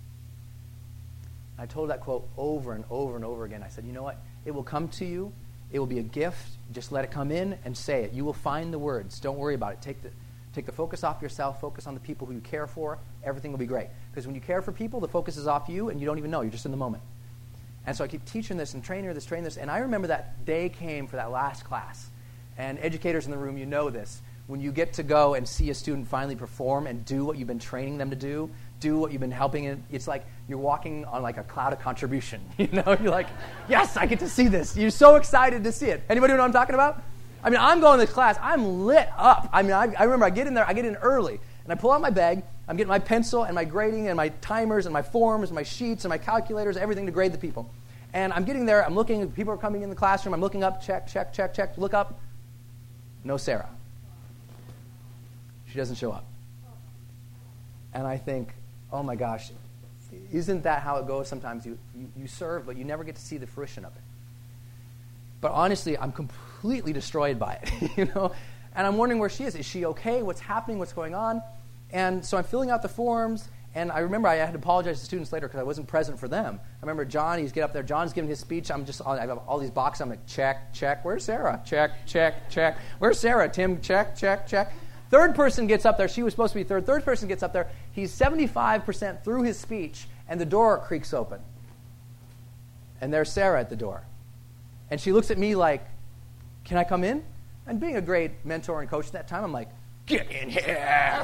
I told that quote over and over and over again. I said, you know what? It will come to you. It will be a gift. Just let it come in and say it. You will find the words. Don't worry about it. Take the, take the focus off yourself. Focus on the people who you care for. Everything will be great. Because when you care for people, the focus is off you, and you don't even know. You're just in the moment. And so I keep teaching this and training her this, training this. And I remember that day came for that last class. And educators in the room, you know this. When you get to go and see a student finally perform and do what you've been training them to do, do what you've been helping in, it's like you're walking on like a cloud of contribution. You know, you're like, yes, I get to see this. You're so excited to see it. Anybody know what I'm talking about? I mean, I'm going to this class. I'm lit up. I mean, I, I remember I get in there, I get in early, and I pull out my bag. I'm getting my pencil and my grading and my timers and my forms and my sheets and my calculators, everything to grade the people. And I'm getting there. I'm looking. People are coming in the classroom. I'm looking up. Check, check, check, check. Look up. No Sarah. She doesn't show up. And I think, oh my gosh, isn't that how it goes sometimes? You, you, you serve, but you never get to see the fruition of it. But honestly, I'm completely destroyed by it, you know? And I'm wondering where she is. Is she okay? What's happening? What's going on? And so I'm filling out the forms, and I remember I had to apologize to students later because I wasn't present for them. I remember John, he's get up there. John's giving his speech. I'm just, I have all these boxes. I'm like, check, check. Where's Sarah? Check, check, check. Where's Sarah? Tim, check, check, check. Third person gets up there. She was supposed to be third. Third person gets up there. He's seventy-five percent through his speech, and the door creaks open. And there's Sarah at the door. And she looks at me like, can I come in? And being a great mentor and coach at that time, I'm like, get in here.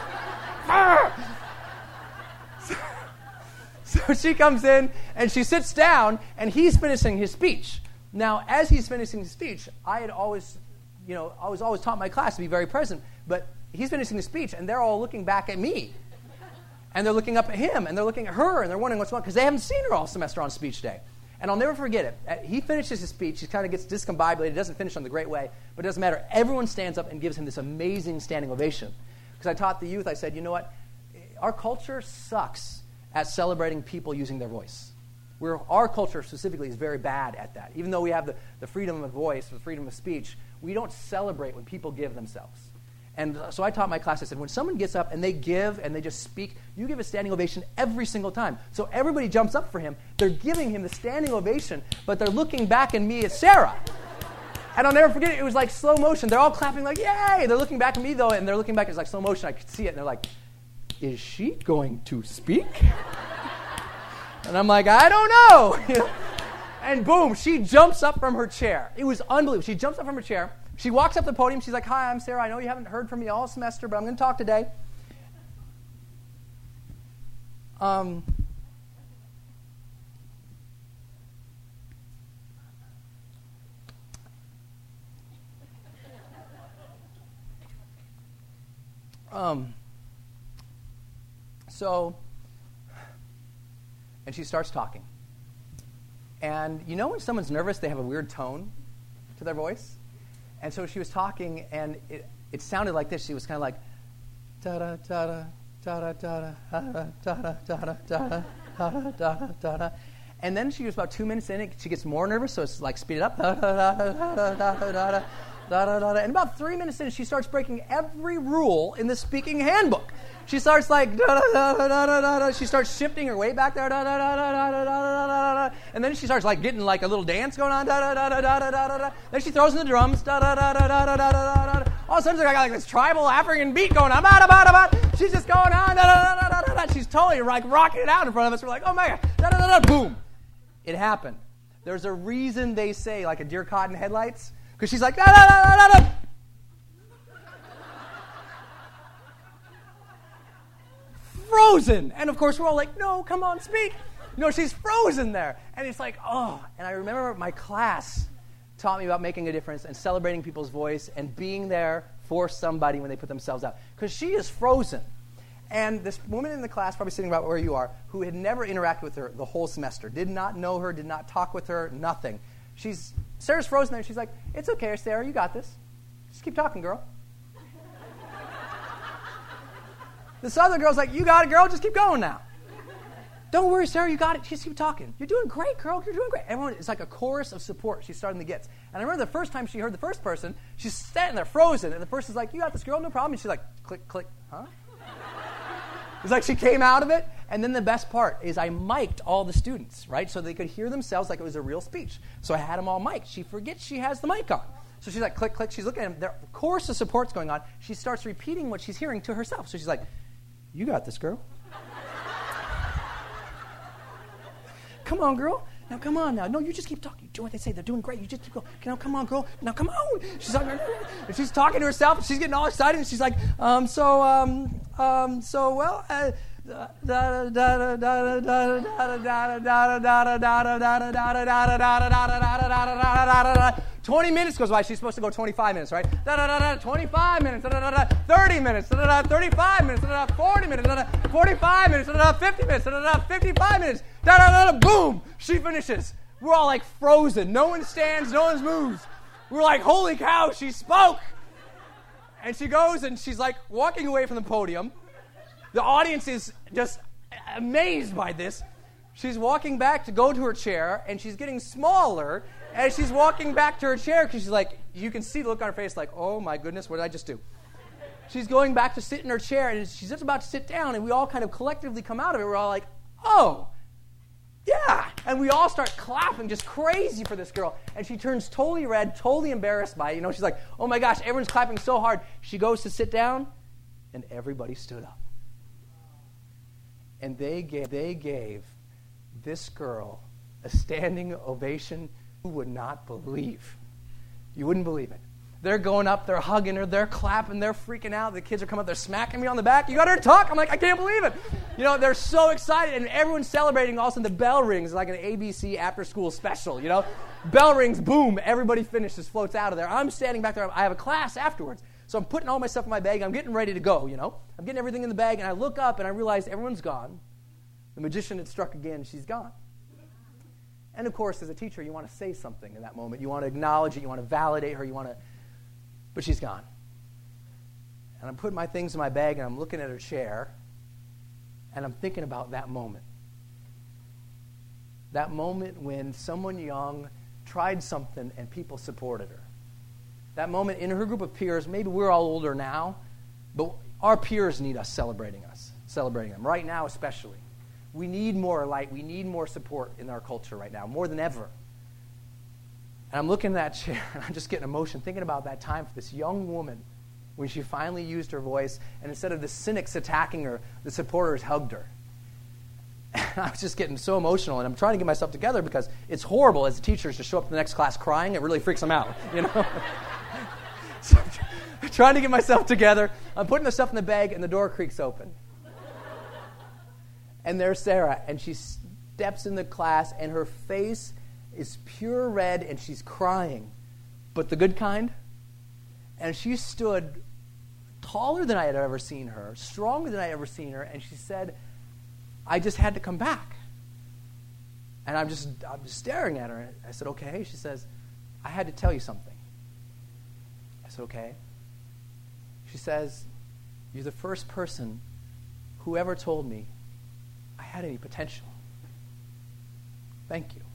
so, so she comes in, and she sits down, and he's finishing his speech. Now, as he's finishing his speech, I had always, you know, I was always taught my class to be very present, but he's finishing the speech, and they're all looking back at me. And they're looking up at him, and they're looking at her, and they're wondering what's going on, because they haven't seen her all semester on speech day. And I'll never forget it. He finishes his speech. He kind of gets discombobulated. He doesn't finish on the great way, but it doesn't matter. Everyone stands up and gives him this amazing standing ovation. Because I taught the youth, I said, you know what? Our culture sucks at celebrating people using their voice. We're, our culture specifically is very bad at that. Even though we have the, the freedom of voice, the freedom of speech, we don't celebrate when people give themselves. And so I taught my class, I said, when someone gets up and they give and they just speak, you give a standing ovation every single time. So everybody jumps up for him. They're giving him the standing ovation, but they're looking back at me as Sarah. And I'll never forget it. It was like slow motion. They're all clapping like, yay! They're looking back at me, though, and they're looking back. It's like slow motion. I could see it, and they're like, is she going to speak? And I'm like, I don't know. You know? And boom, she jumps up from her chair. It was unbelievable. She jumps up from her chair. She walks up the podium. She's like, hi, I'm Sarah. I know you haven't heard from me all semester, but I'm going to talk today. Um, um, so, and she starts talking. And you know when someone's nervous, they have a weird tone to their voice? And so she was talking, and it, it sounded like this. She was kind of like, da-da, da-da, da-da, da-da, da-da, da-da, da-da, da-da, da-da, da-da, da-da. And then she was about two minutes in it. She gets more nervous, so it's like speed it up. Da-da-da-da-da-da-da-da, da-da-da-da. And about three minutes in, she starts breaking every rule in the speaking handbook. She starts like, da-da-da-da-da-da-da. She starts shifting her way back there, da-da-da-da-da-da-da-da-da. And then she starts like getting like a little dance going on, da-da-da-da-da-da-da-da. Then she throws in the drums, da-da-da-da-da-da-da-da-da. All of a sudden, she's got like this tribal African beat going on, ba-da-ba-da-ba. She's just going on, da-da-da-da-da-da. She's totally like rocking it out in front of us. We're like, oh my God, da-da-da-da, boom. It happened. There's a reason they say like a deer caught in headlights, because she's like, da-da-da-da-da-da. Frozen. And of course, we're all like, no, come on, speak. You know, she's frozen there. And it's like, oh. And I remember my class taught me about making a difference and celebrating people's voice and being there for somebody when they put themselves out. Because she is frozen. And this woman in the class, probably sitting about where you are, who had never interacted with her the whole semester, did not know her, did not talk with her, nothing. She's, Sarah's frozen there. She's like, it's okay, Sarah, you got this. Just keep talking, girl. This other girl's like, you got it, girl, just keep going now. Don't worry, Sarah, you got it. Just keep talking. You're doing great, girl. You're doing great. Everyone, it's like a chorus of support she's starting to get. And I remember the first time she heard the first person, she's standing there frozen, and the person's like, you got this, girl, no problem. And she's like, click, click, huh? It's like she came out of it. And then the best part is I mic'd all the students, right? So they could hear themselves like it was a real speech. So I had them all mic'd. She forgets she has the mic on. So she's like, click, click. She's looking at him. Their chorus of support's going on. She starts repeating what she's hearing to herself. So she's like, you got this, girl. Come on, girl. Now, come on now. No, you just keep talking. Do what they say. They're doing great. You just keep going. Now, come on, girl. Now, come on. She's like, and she's talking to herself. She's getting all excited. And she's like, um, so, um, um, so, well, uh, twenty minutes goes by. She's supposed to go twenty-five minutes, right? twenty-five minutes, thirty minutes, thirty-five minutes, forty minutes, forty-five minutes, fifty minutes, fifty-five minutes, boom, she finishes. We're all like frozen. No one stands, no one moves. We're like, holy cow, she spoke. And she goes and she's like walking away from the podium. The audience is just amazed by this. She's walking back to go to her chair, and she's getting smaller as she's walking back to her chair because she's like, you can see the look on her face like, oh my goodness, what did I just do? She's going back to sit in her chair, and she's just about to sit down, and we all kind of collectively come out of it. We're all like, oh, yeah. And we all start clapping just crazy for this girl. And she turns totally red, totally embarrassed by it. You know, she's like, oh my gosh, everyone's clapping so hard. She goes to sit down, and everybody stood up. And they gave, they gave this girl a standing ovation you would not believe. You wouldn't believe it. They're going up, they're hugging her, they're clapping, they're freaking out. The kids are coming up, they're smacking me on the back. You got her to talk. I'm like, I can't believe it. You know, they're so excited, and everyone's celebrating. All of a sudden, the bell rings like an A B C after-school special, you know. Bell rings, boom, everybody finishes, floats out of there. I'm standing back there. I have a class afterwards. So I'm putting all my stuff in my bag. I'm getting ready to go, you know. I'm getting everything in the bag, and I look up, and I realize everyone's gone. The magician had struck again. She's gone. And, of course, as a teacher, you want to say something in that moment. You want to acknowledge it. You want to validate her. You want to... But she's gone. And I'm putting my things in my bag, and I'm looking at her chair, and I'm thinking about that moment. That moment when someone young tried something and people supported her. That moment in her group of peers, maybe we're all older now, but our peers need us celebrating us, celebrating them, right now especially. We need more light. We need more support in our culture right now, more than ever. And I'm looking at that chair, and I'm just getting emotion, thinking about that time for this young woman when she finally used her voice, and instead of the cynics attacking her, the supporters hugged her. And I was just getting so emotional, and I'm trying to get myself together because it's horrible as teachers to show up to the next class crying. It really freaks them out, you know. trying to get myself together. I'm putting the stuff in the bag, and the door creaks open. And there's Sarah, and she steps in the class, and her face is pure red, and she's crying, but the good kind. And she stood taller than I had ever seen her, stronger than I had ever seen her, and she said, I just had to come back. And I'm just, I'm just staring at her. And I said, okay. She says, I had to tell you something. I said, okay. She says, you're the first person who ever told me I had any potential. Thank you.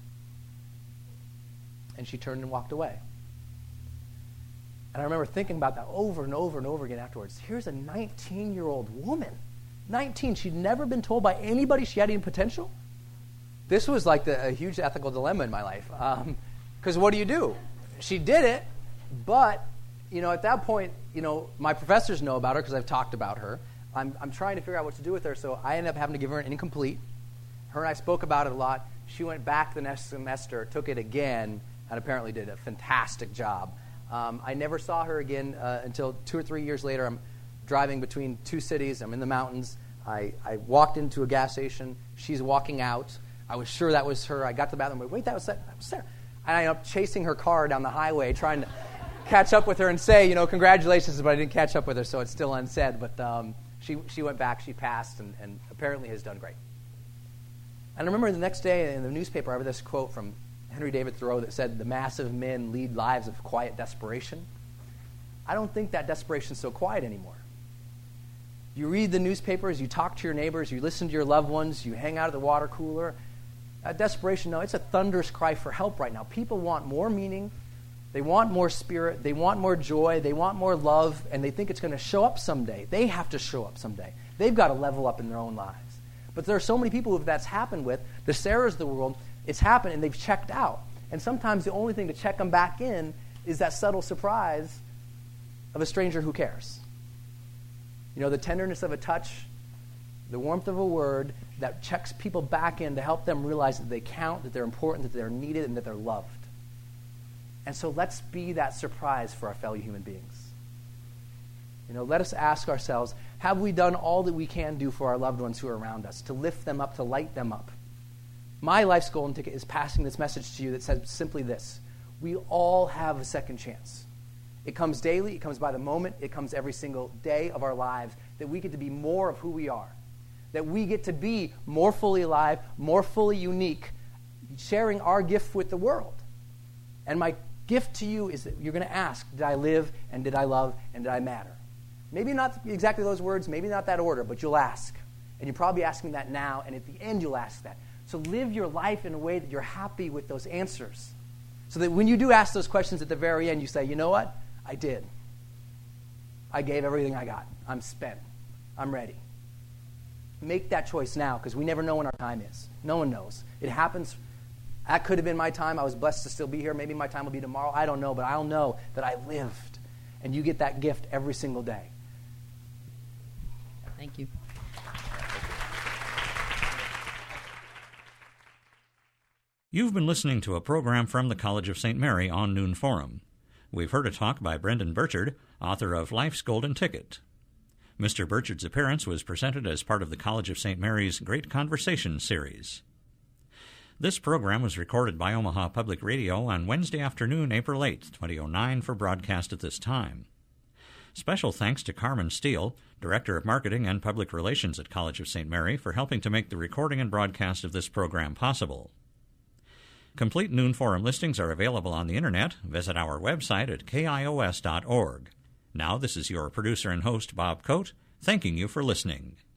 And she turned and walked away. And I remember thinking about that over and over and over again afterwards. Here's a nineteen-year-old woman. nineteen. She'd never been told by anybody she had any potential. This was like the, a huge ethical dilemma in my life. Because um, what do you do? She did it, but, you know, at that point, you know, my professors know about her because I've talked about her. I'm, I'm trying to figure out what to do with her, so I ended up having to give her an incomplete. Her and I spoke about it a lot. She went back the next semester, took it again, and apparently did a fantastic job. Um, I never saw her again uh, until two or three years later. I'm driving between two cities. I'm in the mountains. I, I walked into a gas station. She's walking out. I was sure that was her. I got to the bathroom. Wait, that was, that, that was Sarah. And I ended up chasing her car down the highway, trying to catch up with her and say, you know, congratulations, but I didn't catch up with her, so it's still unsaid. But um, she she went back, she passed, and, and apparently has done great. And I remember the next day in the newspaper, I read this quote from Henry David Thoreau that said, the massive men lead lives of quiet desperation. I don't think that desperation is so quiet anymore. You read the newspapers, you talk to your neighbors, you listen to your loved ones, you hang out at the water cooler. That desperation, no, it's a thunderous cry for help right now. People want more meaning. They want more spirit. They want more joy. They want more love, and they think it's going to show up someday. They have to show up someday. They've got to level up in their own lives. But there are so many people who that's happened with, the Sarahs of the world, it's happened, and they've checked out. And sometimes the only thing to check them back in is that subtle surprise of a stranger who cares. You know, the tenderness of a touch, the warmth of a word that checks people back in to help them realize that they count, that they're important, that they're needed, and that they're loved. And so let's be that surprise for our fellow human beings. You know, let us ask ourselves, have we done all that we can do for our loved ones who are around us, to lift them up, to light them up? My life's golden ticket is passing this message to you that says simply this: we all have a second chance. It comes daily, it comes by the moment, it comes every single day of our lives, that we get to be more of who we are, that we get to be more fully alive, more fully unique, sharing our gift with the world. And my gift to you is that you're going to ask, did I live, and did I love, and did I matter? Maybe not exactly those words, maybe not that order, but you'll ask. And you're probably asking that now, and at the end you'll ask that. So live your life in a way that you're happy with those answers. So that when you do ask those questions at the very end, you say, you know what? I did. I gave everything I got. I'm spent. I'm ready. Make that choice now, because we never know when our time is. No one knows. It happens. That could have been my time. I was blessed to still be here. Maybe my time will be tomorrow. I don't know, but I'll know that I lived. And you get that gift every single day. Thank you. You've been listening to a program from the College of Saint Mary on Noon Forum. We've heard a talk by Brendan Burchard, author of Life's Golden Ticket. Mister Burchard's appearance was presented as part of the College of Saint Mary's Great Conversation series. This program was recorded by Omaha Public Radio on Wednesday afternoon, April eighth, twenty oh nine, for broadcast at this time. Special thanks to Carmen Steele, Director of Marketing and Public Relations at College of Saint Mary, for helping to make the recording and broadcast of this program possible. Complete Noon Forum listings are available on the Internet. Visit our website at K I O S dot org. Now, this is your producer and host, Bob Coate, thanking you for listening.